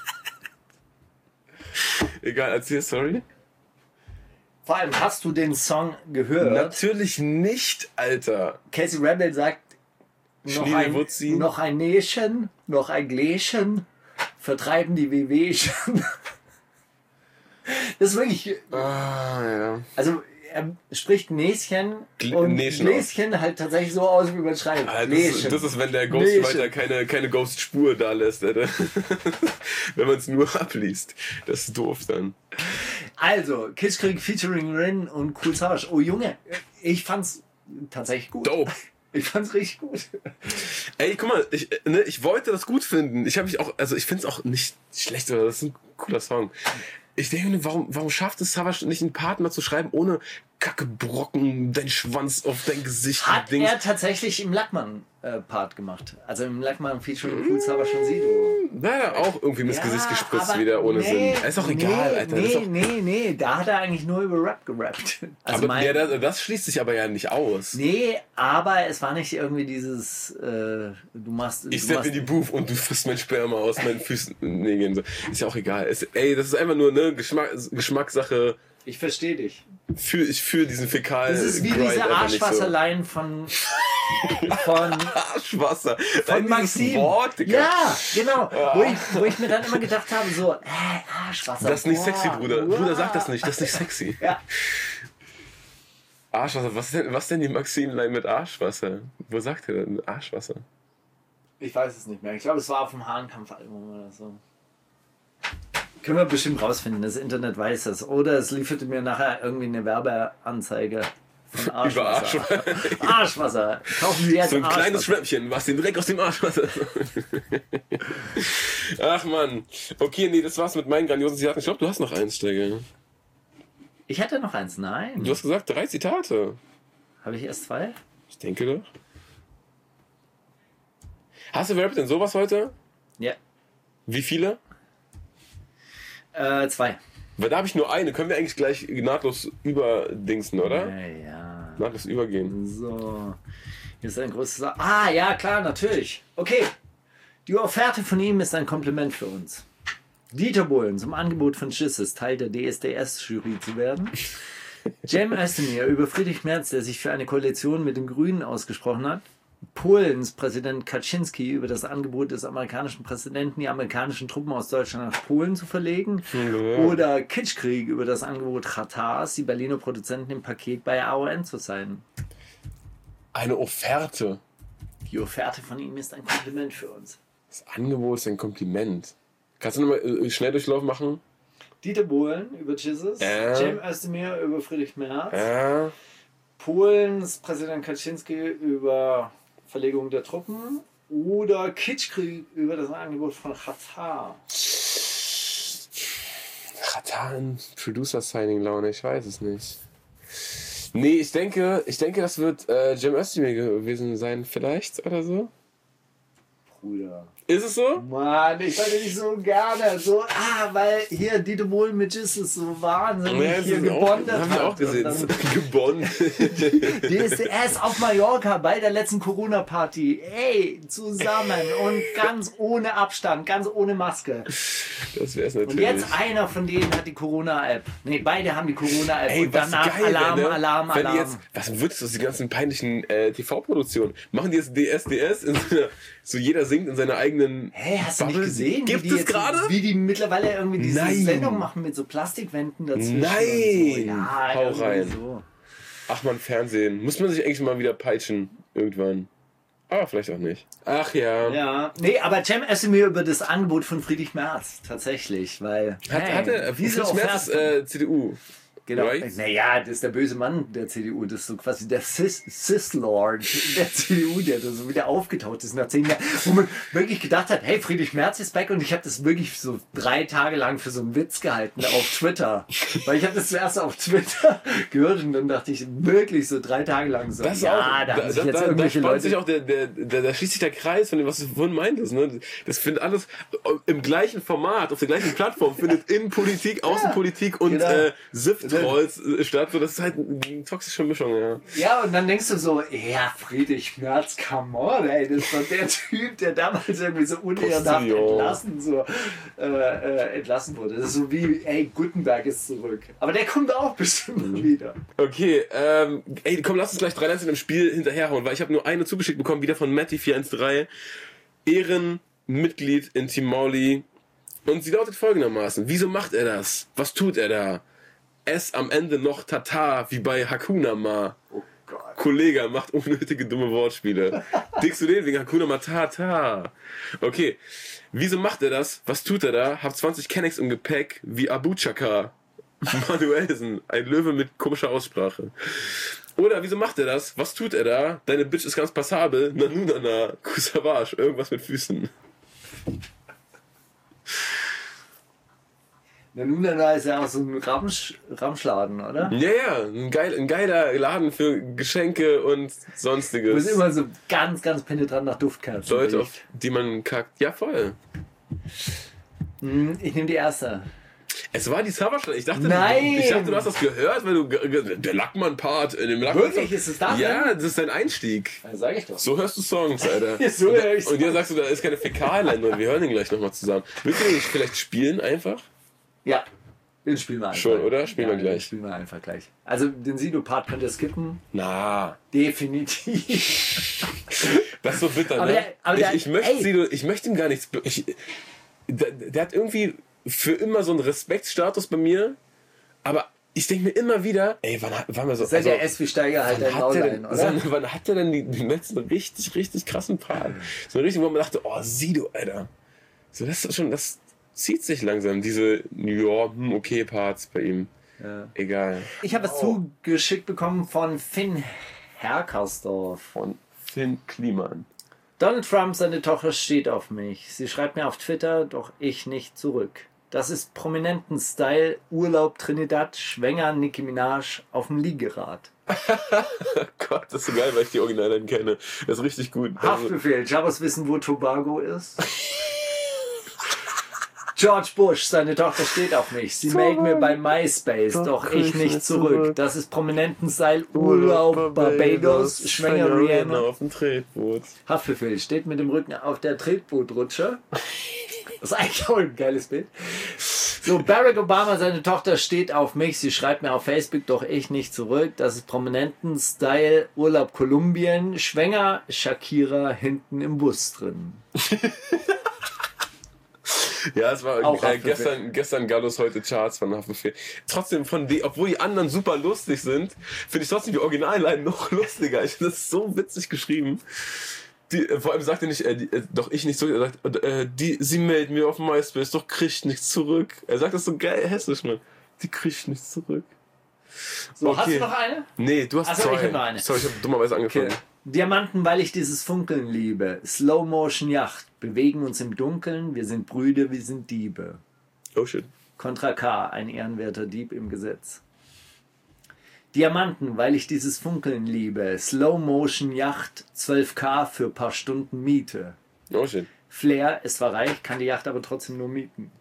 egal, erzähl, sorry. vor allem, hast du den Song gehört? Natürlich nicht, Alter. Casey Rebel sagt, noch Schniedel ein, Wutzi. noch ein Näschen, noch ein Gläschen, vertreiben die Wehwehchen. Das ist wirklich, Ah, ja. also er spricht Näschen Gl- und Näschen Näschen halt tatsächlich so aus, wie man schreibt. Ah, das, ist, Näschen. das ist, wenn der Ghostwriter Näschen. keine, keine Ghost-Spur da lässt, Alter. Wenn man es nur abliest. Das ist doof dann. Also, Kitschkrieg featuring Rin und Kool Savas. Oh Junge, ich fand's tatsächlich gut. Dope. Ich fand's richtig gut. Ey, guck mal, ich, ne, ich wollte das gut finden. Ich habe mich auch, also ich finde es auch nicht schlecht, oder das ist ein cooler Song. Ich denke mir, warum, warum schafft es Savas nicht, einen Part mal zu schreiben, ohne Kacke Brocken, dein Schwanz auf dein Gesicht. Hat Dings. er tatsächlich im Lackmann-Part gemacht. Also im Lackmann featuring Kool Savas und Sido. Na, auch irgendwie ins Ja, Gesicht gespritzt aber wieder ohne nee, Sinn. Ist doch egal, nee, Alter. Nee, das ist doch, nee, nee, da hat er eigentlich nur über Rap gerappt. Also aber mein, ja, das, das schließt sich aber ja nicht aus. nee, aber es war nicht irgendwie dieses, äh, du machst... Ich du stepp machst, in die Booth und du frisst mein Sperma aus meinen Füßen. Nee, so. Ist ja auch egal. Es, ey, das ist einfach nur eine Geschmack, Geschmackssache. Ich verstehe dich. Fühl, ich fühle diesen Fäkal. Das ist wie Grind diese einfach nicht so. Arschwasserlein von... von Arschwasser. von Nein, dieses Maxim. Wort, Digga. Ja, genau. Wo, ich, wo ich mir dann immer gedacht habe, so, äh, Arschwasser. Das ist nicht boah, sexy, Bruder. boah. Bruder, sag das nicht. Das ist nicht sexy. Ja. Arschwasser, was denn, was denn die Maximlein mit Arschwasser? Wo sagt er denn Arschwasser? Ich weiß es nicht mehr. Ich glaube, es war auf dem Hahnkampf-Album oder so. Können wir bestimmt rausfinden. Das Internet weiß das. Oder es lieferte mir nachher irgendwie eine Werbeanzeige von Arschwasser. Über Arschwasser. Arschwasser. Kaufen Sie jetzt So ein Arschwasser. kleines Schwämmchen, was den Dreck aus dem Arschwasser. Ach man. Okay, nee, das war's mit meinen grandiosen Zitaten. Ich glaube, du hast noch eins, Stege. Ich hatte noch eins. Nein. Du hast gesagt, drei Zitate. Habe ich erst zwei? Ich denke doch. Hast du Wer rappt denn sowas heute? Ja. Wie viele? Äh, zwei. Weil da habe ich nur eine. Können wir eigentlich gleich nahtlos überdingsen, oder? Ja, ja. Nahtlos übergehen. So. Hier ist ein großes... Ah, ja, klar, natürlich. Okay. Die Offerte von ihm ist ein Kompliment für uns. Dieter Bohlen zum Angebot von Schiss Teil der D S D S-Jury zu werden. Cem Özdemir über Friedrich Merz, der sich für eine Koalition mit den Grünen ausgesprochen hat. Polens Präsident Kaczynski über das Angebot des amerikanischen Präsidenten, die amerikanischen Truppen aus Deutschland nach Polen zu verlegen. Ja. Oder Kitschkrieg über das Angebot Katars, die Berliner Produzenten im Paket bei A O N zu sein. Eine Offerte. Die Offerte von ihm ist ein Kompliment für uns. Das Angebot ist ein Kompliment. Kannst du nochmal äh, Schnelldurchlauf machen? Dieter Bohlen über Jesus, Äh. Cem Özdemir über Friedrich Merz, Ja. Polens Präsident Kaczynski über Verlegung der Truppen oder Kitschkrieg über das Angebot von Katar. Katar in Producer-Signing-Laune, ich weiß es nicht. Nee, ich denke, ich denke, das wird äh, Cem Özdemir gewesen sein, vielleicht oder so. Bruder. Ist es so? Mann, ich fand den nicht so gerne. So, ah, weil hier Dieter Bohlen mit Jesus so wahnsinnig Ja, das hier ist auch- gebondet haben wir auch gesehen. Und dann Gebondet. D S D S auf Mallorca bei der letzten Corona-Party. Ey, zusammen und ganz ohne Abstand, ganz ohne Maske. Das wär's natürlich. Und jetzt einer von denen hat die Corona-App. Nee, beide haben die Corona-App. Ey, Und was danach geil, Alarm, ne? Alarm, Wenn die Alarm. jetzt, was wird das, die ganzen peinlichen äh, T V-Produktionen? Machen die jetzt D S D S? In so, einer, so jeder singt in seiner eigenen... Hey, hast du nicht Bubble? gesehen? Gibt wie die es jetzt- gerade? Wie die mittlerweile irgendwie diese Nein. Sendung machen mit so Plastikwänden dazwischen. Nein. Und so. Ja, Hau irgendwie rein. So. Ach man, Fernsehen. Muss man sich eigentlich mal wieder peitschen. Irgendwann. Aber vielleicht auch nicht. Ach ja. Ja, nee, aber Cem Özdemir über das Angebot von Friedrich Merz tatsächlich, weil Hat, hey, hat er, diese Friedrich Merz ist Offerte- äh, C D U. Genau. Right? Naja, das ist der böse Mann der C D U. Das ist so quasi der Cis- Cis-Lord der C D U, der da so wieder aufgetaucht ist nach zehn Jahren. Wo man wirklich gedacht hat, hey, Friedrich Merz ist back. Und ich habe das wirklich so drei Tage lang für so einen Witz gehalten auf Twitter. Weil ich habe das zuerst auf Twitter gehört und dann dachte ich wirklich so drei Tage lang so, Das ist ja, auch, da haben sich da, jetzt da, da irgendwelche spannt Leute... sich auch der, der, der, da schließt sich der Kreis von dem, was du vorhin meintest. Ne? Das findet alles im gleichen Format, auf der gleichen Plattform, findet Innenpolitik, Außenpolitik und genau. äh, S I F-Trolls äh, statt. So, das ist halt eine toxische Mischung, ja. Ja, und dann denkst du so, ja, Friedrich Merz, come on, ey, das war der Typ, der damals irgendwie so unehrenhaft Postillon. entlassen, so, äh, äh, entlassen wurde. Das ist so wie, ey, Gutenberg ist zurück. Aber der kommt auch bestimmt mal wieder. Okay, ähm, ey, komm, lass uns gleich drei Lines in dem Spiel hinterherhauen, weil ich habe nur eine zugeschickt bekommen, wieder von Matti vier eins drei. Ehrenmitglied in Team Mauli. Und sie lautet folgendermaßen. Wieso macht er das? Was tut er da? Es am Ende noch Tata, wie bei Hakuna Ma. Oh Gott. Kollege macht unnötige dumme Wortspiele. Dickst du den wegen Hakuna Matata? Okay. Wieso macht er das? Was tut er da? Hab zwanzig Kennex im Gepäck wie Abu Chaka. Manuelsen. Ein Löwe mit komischer Aussprache. Oder wieso macht er das? Was tut er da? Deine Bitch ist ganz passabel. Nanunana. Kusavage. Irgendwas mit Füßen. Der Nunana ist ja auch so ein Ramsch, Ramschladen, oder? Ja, ja. Ein, geil, ein geiler Laden für Geschenke und Wo es sonstiges. immer so ganz, ganz penetrant nach Duftkerzen Leute, riecht. auf die man kackt. Ja, voll. Hm, Ich nehme die erste. Es war die Serverstelle. Ich dachte, Nein! ich dachte, du hast das gehört, weil du ge- ge- der Lackmann-Part in dem Lackmann. Wirklich? Ist es das Ja, das ist dein Einstieg. Ja, sag ich doch. So hörst du Songs, Alter. So höre ich Und dir sagst du, da ist keine Fäkalien drin. Wir hören den gleich nochmal zusammen. Willst du den nicht vielleicht spielen einfach? Ja, den spielen wir einfach. Schon, oder? Spielen wir ja, gleich. Den spielen wir einfach gleich. Also den Sido-Part könnt ihr skippen. Na, Definitiv. das ist so bitter, Aber ne? der- aber ich, der- ich, möchte ey. Sido, ich möchte ihm gar nichts. be- Ich, der, der hat irgendwie für immer so einen Respektstatus bei mir. Aber ich denke mir immer wieder, ey, wann wann wir so... Das ist ja der S wie Steiger halt der Maullein, oder? Wann, wann hat der denn die, den letzten richtig, richtig krassen Part? So richtig, wo man dachte, oh, sieh du, Alter. So, das ist schon, das zieht sich langsam, diese, ja, hm, okay Parts bei ihm. Ja. Egal. Ich habe es oh. zugeschickt bekommen von Finn Herkersdorf. Von Finn Kliman. Donald Trump, seine Tochter steht auf mich. Sie schreibt mir auf Twitter, doch ich nicht zurück. Das ist prominenten Style, Urlaub Trinidad, Schwänger Nicki Minaj auf dem Liegerad. Gott, das ist so geil, weil ich die Originalen kenne. Das ist richtig gut. Haftbefehl, Jabos wissen, wo Tobago ist. George Bush, seine Tochter steht auf mich. Sie melden mir bei MySpace, doch, doch ich nicht zurück. zurück. Das ist prominenten Style, Urlaub Barbados, Schwänger Rihanna auf dem Tretboot. Haftbefehl steht mit dem Rücken auf der Tretbootrutsche. Das ist eigentlich auch ein geiles Bild. So, Barack Obama, seine Tochter steht auf mich. Sie schreibt mir auf Facebook, doch ich nicht zurück. Das ist prominenten Style, Urlaub Kolumbien, Schwänger Shakira hinten im Bus drin. Ja, es war äh, gestern, gestern Gallus, heute Charts von Haftbefehl. Trotzdem, von die, obwohl die anderen super lustig sind, finde ich trotzdem die Originalline noch lustiger. Ich finde das so witzig geschrieben. Die, äh, vor allem sagt er nicht, äh, die, äh, doch ich nicht zurück. Er sagt, äh, die, sie meldet mir auf MySpace, doch kriegt nichts zurück. Er sagt das so geil hessisch, man. Die kriegt nichts zurück. So, okay. Hast du noch eine? Nee, du hast Achso, zwei. Ich habe noch eine. Sorry, ich habe dummerweise angefangen. Okay. Diamanten, weil ich dieses Funkeln liebe. Slow Motion Yacht. Bewegen uns im Dunkeln. Wir sind Brüder, wir sind Diebe. Oh shit. Contra K, ein ehrenwerter Dieb im Gesetz. Diamanten, weil ich dieses Funkeln liebe. Slow Motion Yacht. zwölf K für paar Stunden Miete. Oh shit. Flair ist zwar reich, kann die Yacht aber trotzdem nur mieten.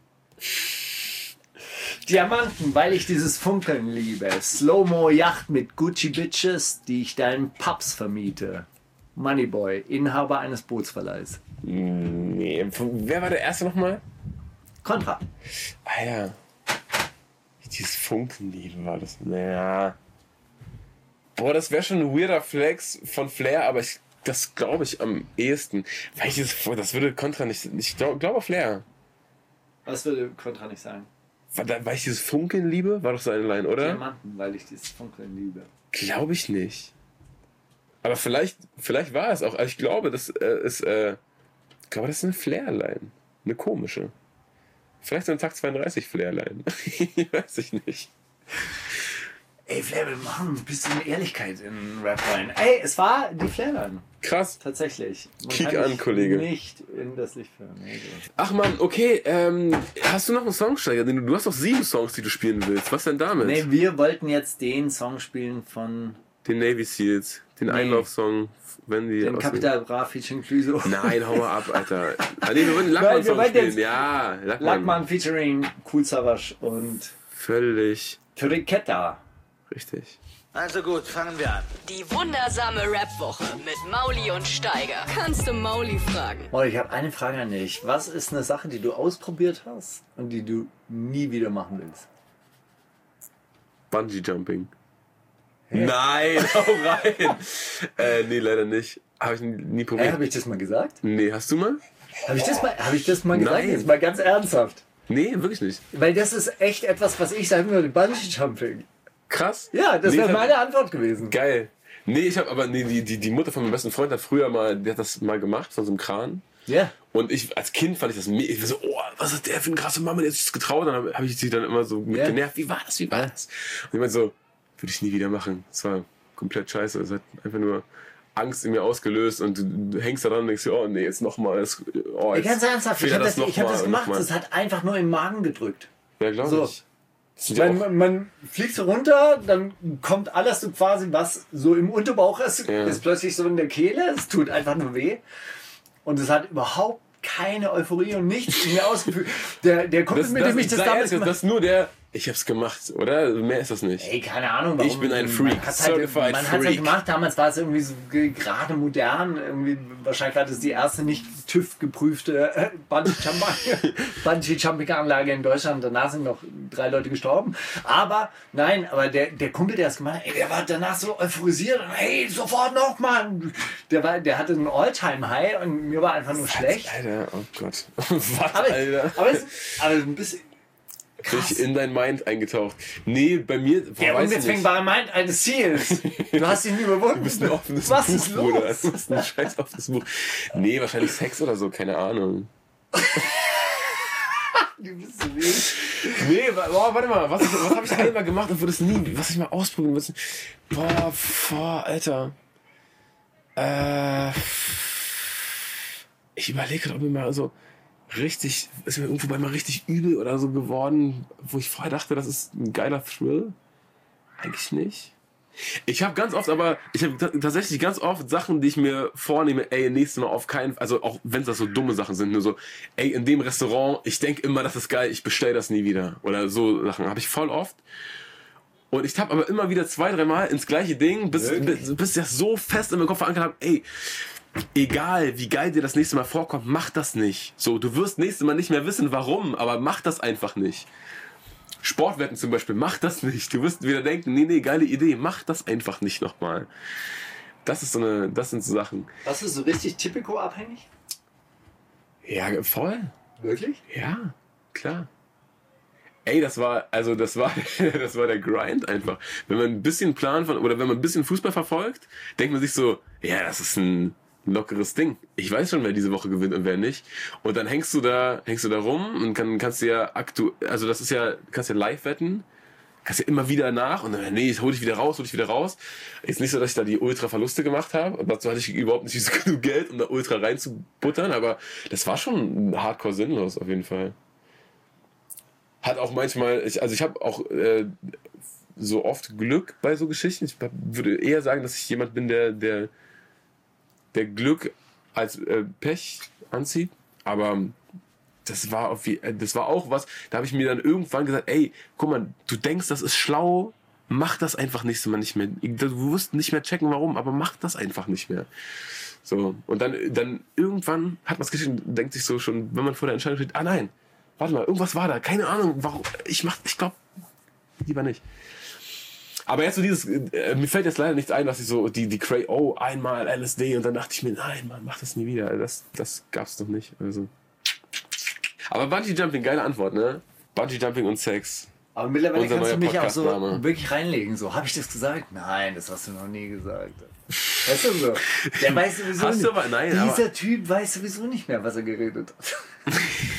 Diamanten, weil ich dieses Funkeln liebe. Slow-Mo Yacht mit Gucci Bitches, die ich deinen Pubs vermiete. Moneyboy, Inhaber eines Bootsverleihs. Nee, wer war der erste nochmal? Contra. Ah ja. Dieses Funkeln liebe war das. Naja. Boah, das wäre schon ein weirder Flex von Flair, aber ich, das glaube ich am ehesten. Weil ich dieses, das würde Contra nicht. Ich glaube glaub Flair. Was würde Contra nicht sagen? Weil ich dieses Funkeln liebe? War doch so eine Line, oder? Diamanten, weil ich dieses Funkeln liebe. Glaube ich nicht. Aber vielleicht, vielleicht war es auch. Also ich glaube, das äh, ist, äh, ich glaube, das ist eine Flair-Line. Eine komische. Vielleicht so eine Takt zweiunddreißig Flair-Line. Weiß ich nicht. Ey, Flair, wir machen ein bisschen Ehrlichkeit in Rap rein. Ey, es war die Flair-Line. Krass. Tatsächlich. Man Kick kann an, Kollege. Nicht in das Licht führen. Nee, Ach man, okay. Ähm, hast du noch einen Songsteiger? Du hast doch sieben Songs, die du spielen willst. Was denn damit? Nee, wir wollten jetzt den Song spielen von... Den Navy Seals. Den nee. Einlaufsong. Wenn die den Capital Bra featuring Clueso. Nein, hau mal ab, Alter. Ah, nee, wir wollen Lackmann-Song spielen. Ja, Lackmann. Lackmann featuring Kool Savas und... Völlig. Turiketta. Richtig. Also gut, fangen wir an. Die wundersame Rap-Woche mit Mauli und Steiger. Kannst du Mauli fragen? Oh, ich habe eine Frage an dich. Was ist eine Sache, die du ausprobiert hast und die du nie wieder machen willst? Bungee Jumping. Hey. Nein, hau rein. äh, nee, leider nicht. Habe ich nie probiert. Hey, habe ich das mal gesagt? Nee, hast du mal? Habe ich das mal, hab ich das mal gesagt? Nein. Jetzt mal ganz ernsthaft. Nee, wirklich nicht. Weil das ist echt etwas, was ich sagen würde, Bungee Jumping. Krass. Ja, das nee, wäre meine Antwort gewesen. Geil. Nee, ich habe aber nee, die, die, die Mutter von meinem besten Freund hat früher mal, die hat das mal gemacht von so einem Kran. Ja. Yeah. Und ich als Kind fand ich das mega. Ich war so, oh, was ist der für eine krasse Mama, der ist sich getraut. Und dann habe ich sie dann immer so mit yeah. genervt. Wie war das? Wie war das? Und ich meinte so, würde ich nie wieder machen. Das war komplett scheiße. Es hat einfach nur Angst in mir ausgelöst und du, du hängst da dran und denkst dir, oh nee, jetzt nochmal. Oh, jetzt ganz ernsthaft, ich habe das, ich hab das gemacht. Es hat einfach nur im Magen gedrückt. Ja, glaube so. ich. Man, man fliegt so runter, dann kommt alles so quasi, was so im Unterbauch ist, ja. ist plötzlich so in der Kehle. Es tut einfach nur weh. Und es hat überhaupt keine Euphorie und nichts in mir ausgefühlt. Der, der Kumpel, das, mit das, dem ich das damals gemacht habe. Das ist nur der, ich hab's gemacht, oder? Mehr ist das nicht. Ey, keine Ahnung, warum. Ich bin ein Freak. Man Certified halt, man hat es halt gemacht, damals war es irgendwie so gerade modern. Irgendwie, wahrscheinlich war das die erste nicht TÜV geprüfte äh, Bungee-Jumping-Anlage in Deutschland. Danach sind noch drei Leute gestorben. Aber, nein, aber der, der Kumpel, der es gemacht hat, ey, der war danach so euphorisiert. Und, hey, sofort noch, Mann! Der, war, der hatte einen All-Time-High und mir war einfach nur Was, schlecht. Alter, oh Gott. Was, aber, Alter? Aber, es, aber ein bisschen... Bin ich in dein Mind eingetaucht. Nee, bei mir... Boah, Der weiß ich unbezwingbare Mind eines Ziels. Du hast ihn überwunden. Du bist ein offenes Was Buch, ist los? Bruder. Du bist ein scheiß offenes Buch. Nee, wahrscheinlich Sex oder so, keine Ahnung. Du bist so wild. Nee, boah, warte mal, was, was habe ich einmal gemacht und würde es nie, was ich mal ausprobieren würde? Boah, boah, Alter. Äh, ich überlege gerade, ob mir mal so richtig, ist mir irgendwo bei mal richtig übel oder so geworden, wo ich vorher dachte, das ist ein geiler Thrill. Eigentlich nicht. Ich habe ganz oft, aber ich habe t- tatsächlich ganz oft Sachen, die ich mir vornehme, ey, nächstes Mal auf keinen Fall, also auch wenn es das so dumme Sachen sind, nur so, ey, in dem Restaurant, ich denke immer, das ist geil, ich bestell das nie wieder. Oder so Sachen habe ich voll oft. Und ich tapp aber immer wieder zwei, dreimal ins gleiche Ding, bis, bis, bis ich das so fest in meinem Kopf verankert habe, ey, egal wie geil dir das nächste Mal vorkommt, mach das nicht. So, du wirst nächstes Mal nicht mehr wissen, warum, aber mach das einfach nicht. Sportwetten zum Beispiel, mach das nicht. Du wirst wieder denken, nee, nee, geile Idee, mach das einfach nicht nochmal. Das ist so eine, das sind so Sachen. Warst du so richtig Tipico-abhängig? Ja, voll. Wirklich? Ja, klar. Ey, das war, also das war, das war der Grind einfach. Wenn man ein bisschen Plan von, oder wenn man ein bisschen Fußball verfolgt, denkt man sich so, ja, das ist ein lockeres Ding. Ich weiß schon, wer diese Woche gewinnt und wer nicht. Und dann hängst du da, hängst du da rum und kann, kannst du ja aktu, also das ist ja, kannst ja live wetten, kannst ja immer wieder nach und dann, nee, hol dich wieder raus, hol dich wieder raus. Ist nicht so, dass ich da die Ultra-Verluste gemacht habe. Und dazu hatte ich überhaupt nicht so genug Geld, um da Ultra reinzubuttern, aber das war schon hardcore sinnlos auf jeden Fall. Hat auch manchmal, ich, also ich habe auch äh, so oft Glück bei so Geschichten. Ich würde eher sagen, dass ich jemand bin, der, der der Glück als äh, Pech anzieht, aber das war, auf, das war auch was, da habe ich mir dann irgendwann gesagt, ey, guck mal, du denkst, das ist schlau, mach das einfach nächstes Mal nicht mehr. Du wirst nicht mehr checken, warum, aber mach das einfach nicht mehr. So, und dann, dann irgendwann hat man es geschehen, denkt sich so schon, wenn man vor der Entscheidung steht, ah nein, warte mal, irgendwas war da, keine Ahnung, warum, ich mach, ich glaube, lieber nicht. Aber jetzt so dieses, äh, mir fällt jetzt leider nichts ein, dass ich so, die, die Cray, oh, einmal L S D und dann dachte ich mir, nein, Mann, mach das nie wieder. Das, das gab's doch nicht. Also. Aber Bungee Jumping, geile Antwort, ne? Bungee Jumping und Sex. Aber mittlerweile Unser kannst du neuer mich auch so Podcastname. wirklich reinlegen. So, habe ich das gesagt? Nein, das hast du noch nie gesagt. Weißt du so? Der weiß sowieso Hast nicht. du aber, nein, Dieser aber, Typ weiß sowieso nicht mehr, was er geredet hat.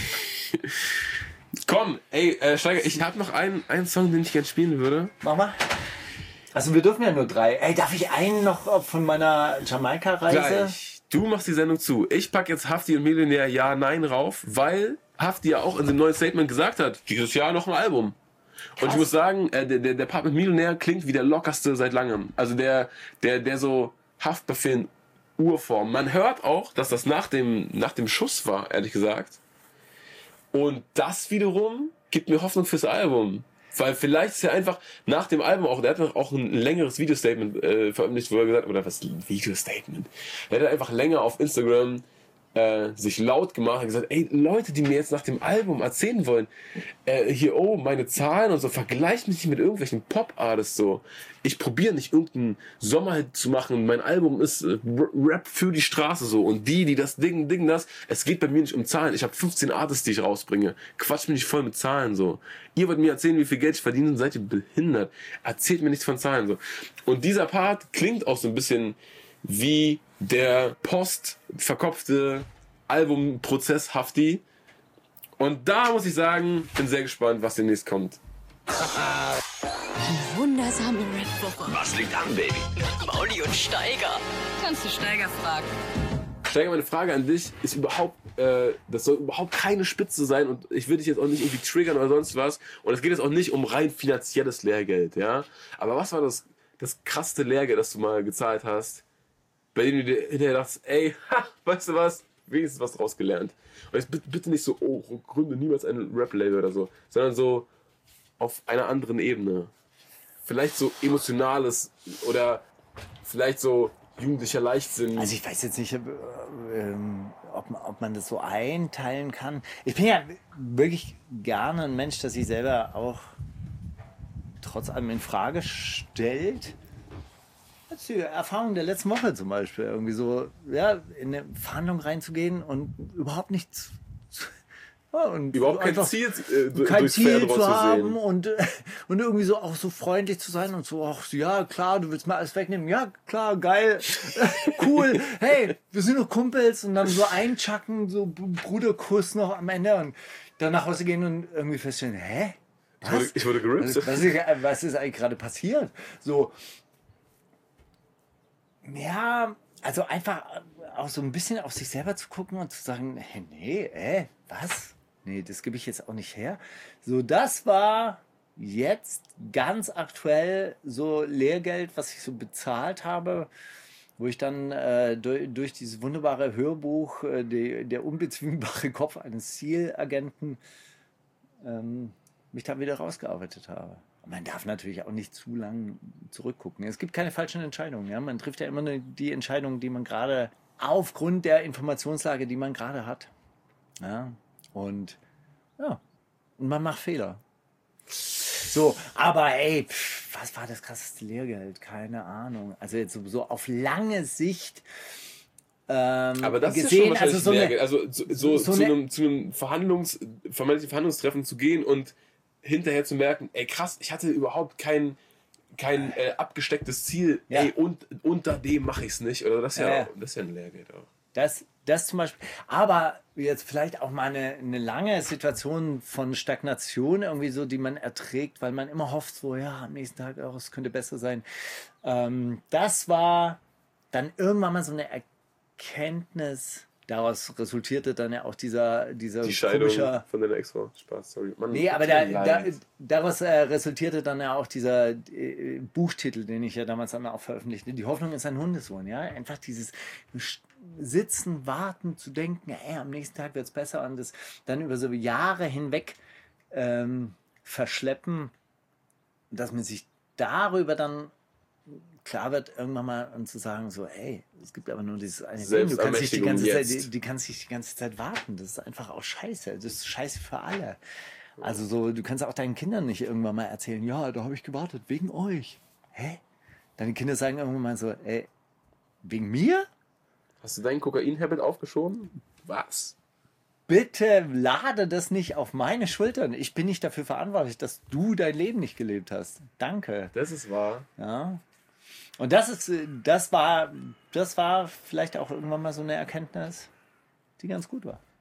komm, ey, äh, Steiger, ich habe noch einen, einen Song, den ich gerne spielen würde. Mach mal. Also wir dürfen ja nur drei. Ey, darf ich einen noch von meiner Jamaika-Reise? Gleich. Du machst die Sendung zu. Ich pack jetzt Hafti und Millionär Ja, Nein rauf, weil Hafti ja auch in dem neuen Statement gesagt hat, dieses Jahr noch ein Album. Krass. Und ich muss sagen, äh, der, der, der Part mit Millionär klingt wie der lockerste seit langem. Also der, der, der so Haftbefehl in Urform. Man hört auch, dass das nach dem, nach dem Schuss war, ehrlich gesagt. Und das wiederum gibt mir Hoffnung fürs Album. Weil vielleicht ist ja einfach nach dem Album auch, der hat auch ein längeres Video-Statement äh, veröffentlicht, wo er gesagt hat, oder was, Video-Statement? Der hat einfach länger auf Instagram äh, sich laut gemacht und gesagt, ey, Leute, die mir jetzt nach dem Album erzählen wollen, äh, hier, oh, meine Zahlen und so, vergleicht mich nicht mit irgendwelchen Pop-Artists so. Ich probiere nicht irgendeinen Sommerhit zu machen, mein Album ist äh, Rap für die Straße so und die, die das Ding, Ding, das, es geht bei mir nicht um Zahlen, ich habe fünfzehn Artists, die ich rausbringe, quatsch mich nicht voll mit Zahlen so. Ihr wollt mir erzählen, wie viel Geld ich verdiene, seid ihr behindert, erzählt mir nichts von Zahlen so. Und dieser Part klingt auch so ein bisschen wie der postverkopfte Albumprozess Hafti. Und da muss ich sagen, bin sehr gespannt, was demnächst kommt. Die wundersame Red Woche. Was liegt an, Baby? Mauli und Steiger. Kannst du Steiger fragen? Steiger, meine Frage an dich ist überhaupt, äh, das soll überhaupt keine Spitze sein und ich will dich jetzt auch nicht irgendwie triggern oder sonst was. Und es geht jetzt auch nicht um rein finanzielles Lehrgeld, ja. Aber was war das, das krasseste Lehrgeld, das du mal gezahlt hast, bei dem du dir hinterher dachtest, ey, ha, weißt du was, wenigstens was draus gelernt. Und jetzt bitte nicht so, oh, gründe niemals ein Rap-Label oder so, sondern so auf einer anderen Ebene. Vielleicht so emotionales oder vielleicht so jugendlicher Leichtsinn. Also ich weiß jetzt nicht, ob, ähm, ob, man, ob man das so einteilen kann. Ich bin ja wirklich gerne ein Mensch, der sich selber auch trotz allem in Frage stellt. Das ist die Erfahrung der letzten Woche zum Beispiel. Irgendwie so, ja, in eine Verhandlung reinzugehen und überhaupt nicht zu, Ja, und Überhaupt kein einfach Ziel, äh, du- kein durchs Ziel Fernrohr zu haben sehen. und, äh, und irgendwie so auch so freundlich zu sein und so, ach ja, klar, du willst mal alles wegnehmen. Ja, klar, geil, cool. Hey, wir sind doch Kumpels und dann so einchacken, so Bruderkuss noch am Ende und dann nach Hause gehen und irgendwie feststellen, hä? Ich wurde, ich wurde gerippt. Was, was, ist, was ist eigentlich gerade passiert? So, ja, also einfach auch so ein bisschen auf sich selber zu gucken und zu sagen, hey, nee, äh, was? Nee, das gebe ich jetzt auch nicht her. So, das war jetzt ganz aktuell so Lehrgeld, was ich so bezahlt habe, wo ich dann äh, durch, durch dieses wunderbare Hörbuch äh, die, Der unbezwingbare Kopf eines Zielagenten ähm, mich da wieder rausgearbeitet habe. Man darf natürlich auch nicht zu lang zurückgucken. Es gibt keine falschen Entscheidungen. Ja? Man trifft ja immer nur die Entscheidungen, die man gerade aufgrund der Informationslage, die man gerade hat. Ja? Und ja, und man macht Fehler. So, aber ey, pff, was war das krasseste Lehrgeld? Keine Ahnung. Also jetzt so, so auf lange Sicht ähm, Aber das gesehen, ist ja schon also so eine, Lehrgeld. Also so, so, so zu, eine- einem, zu einem Verhandlungs, vermeintlichen Verhandlungstreffen zu gehen und hinterher zu merken, ey krass, ich hatte überhaupt kein, kein äh, abgestecktes Ziel, Ja. ey, und unter dem mache ich es nicht. Oder das ist ja, Ja, ja. das ist ja ein Lehrgeld auch. Das, das zum Beispiel. Aber jetzt vielleicht auch mal eine, eine lange Situation von Stagnation irgendwie so, die man erträgt, weil man immer hofft, so, ja, am nächsten Tag, oh, es könnte besser sein. Ähm, das war dann irgendwann mal so eine Erkenntnis. Daraus resultierte dann ja auch dieser, dieser Die Scheidung komischer... von deiner Ex-Frau. Spaß, sorry. Mann, Nee, aber tut da, mir da, leid. daraus äh, resultierte dann ja auch dieser äh, Buchtitel, den ich ja damals dann auch veröffentlichte. Die Hoffnung ist ein Hundesohn. Ja? Einfach dieses Sch- Sitzen, Warten, zu denken, ey, am nächsten Tag wird es besser und das dann über so Jahre hinweg ähm, verschleppen, dass man sich darüber dann klar wird, irgendwann mal und zu sagen, so, ey, es gibt aber nur dieses eine Ding, du kannst nicht die ganze Zeit, Selbstermächtigung die, die kannst nicht die ganze Zeit warten. Das ist einfach auch scheiße. Das ist scheiße für alle. Also so, du kannst auch deinen Kindern nicht irgendwann mal erzählen, ja, da habe ich gewartet, wegen euch. Hä? Deine Kinder sagen irgendwann mal so, ey, wegen mir? Hast du deinen Kokain-Habit aufgeschoben? Was? Bitte lade das nicht auf meine Schultern. Ich bin nicht dafür verantwortlich, dass du dein Leben nicht gelebt hast. Danke. Das ist wahr. Ja. Und das ist, äh, das war, das war vielleicht auch irgendwann mal so eine Erkenntnis, die ganz gut war.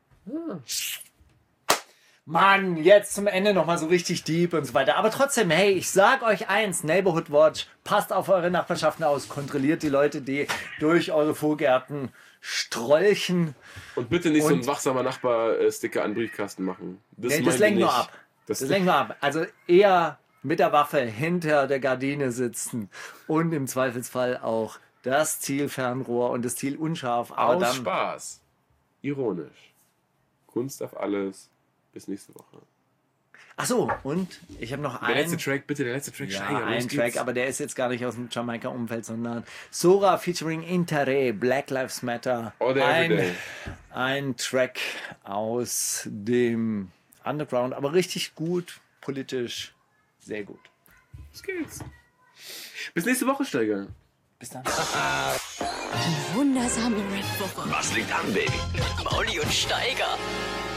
Mann, jetzt zum Ende nochmal so richtig deep und so weiter. Aber trotzdem, hey, ich sag euch eins, Neighborhood Watch, passt auf eure Nachbarschaften aus, kontrolliert die Leute, die durch eure Vorgärten strolchen. Und bitte nicht so Und- ein wachsamer Nachbar-Sticker an den Briefkasten machen. Das, Nee, das meinen wir lenkt nur nicht. ab. Das, Das lenkt nur ab. Also eher mit der Waffe hinter der Gardine sitzen und im Zweifelsfall auch das Zielfernrohr und das Ziel unscharf. Aber aus dann, Spaß. Ironisch. Kunst auf alles. Bis nächste Woche. ach so, und ich habe noch Der letzte einen, Track, bitte, der letzte Track. ja, Steiger, los einen Track, geht's. aber der ist jetzt gar nicht aus dem Jamaika-Umfeld, sondern Sora featuring Interre, Black Lives Matter. All day, ein, every day. ein Track aus dem Underground, aber richtig gut, politisch, sehr gut. Los geht's. Bis nächste Woche, Steiger. Bis dann. Die wundersame Red Woche. Was liegt an, Baby? Mauli und Steiger.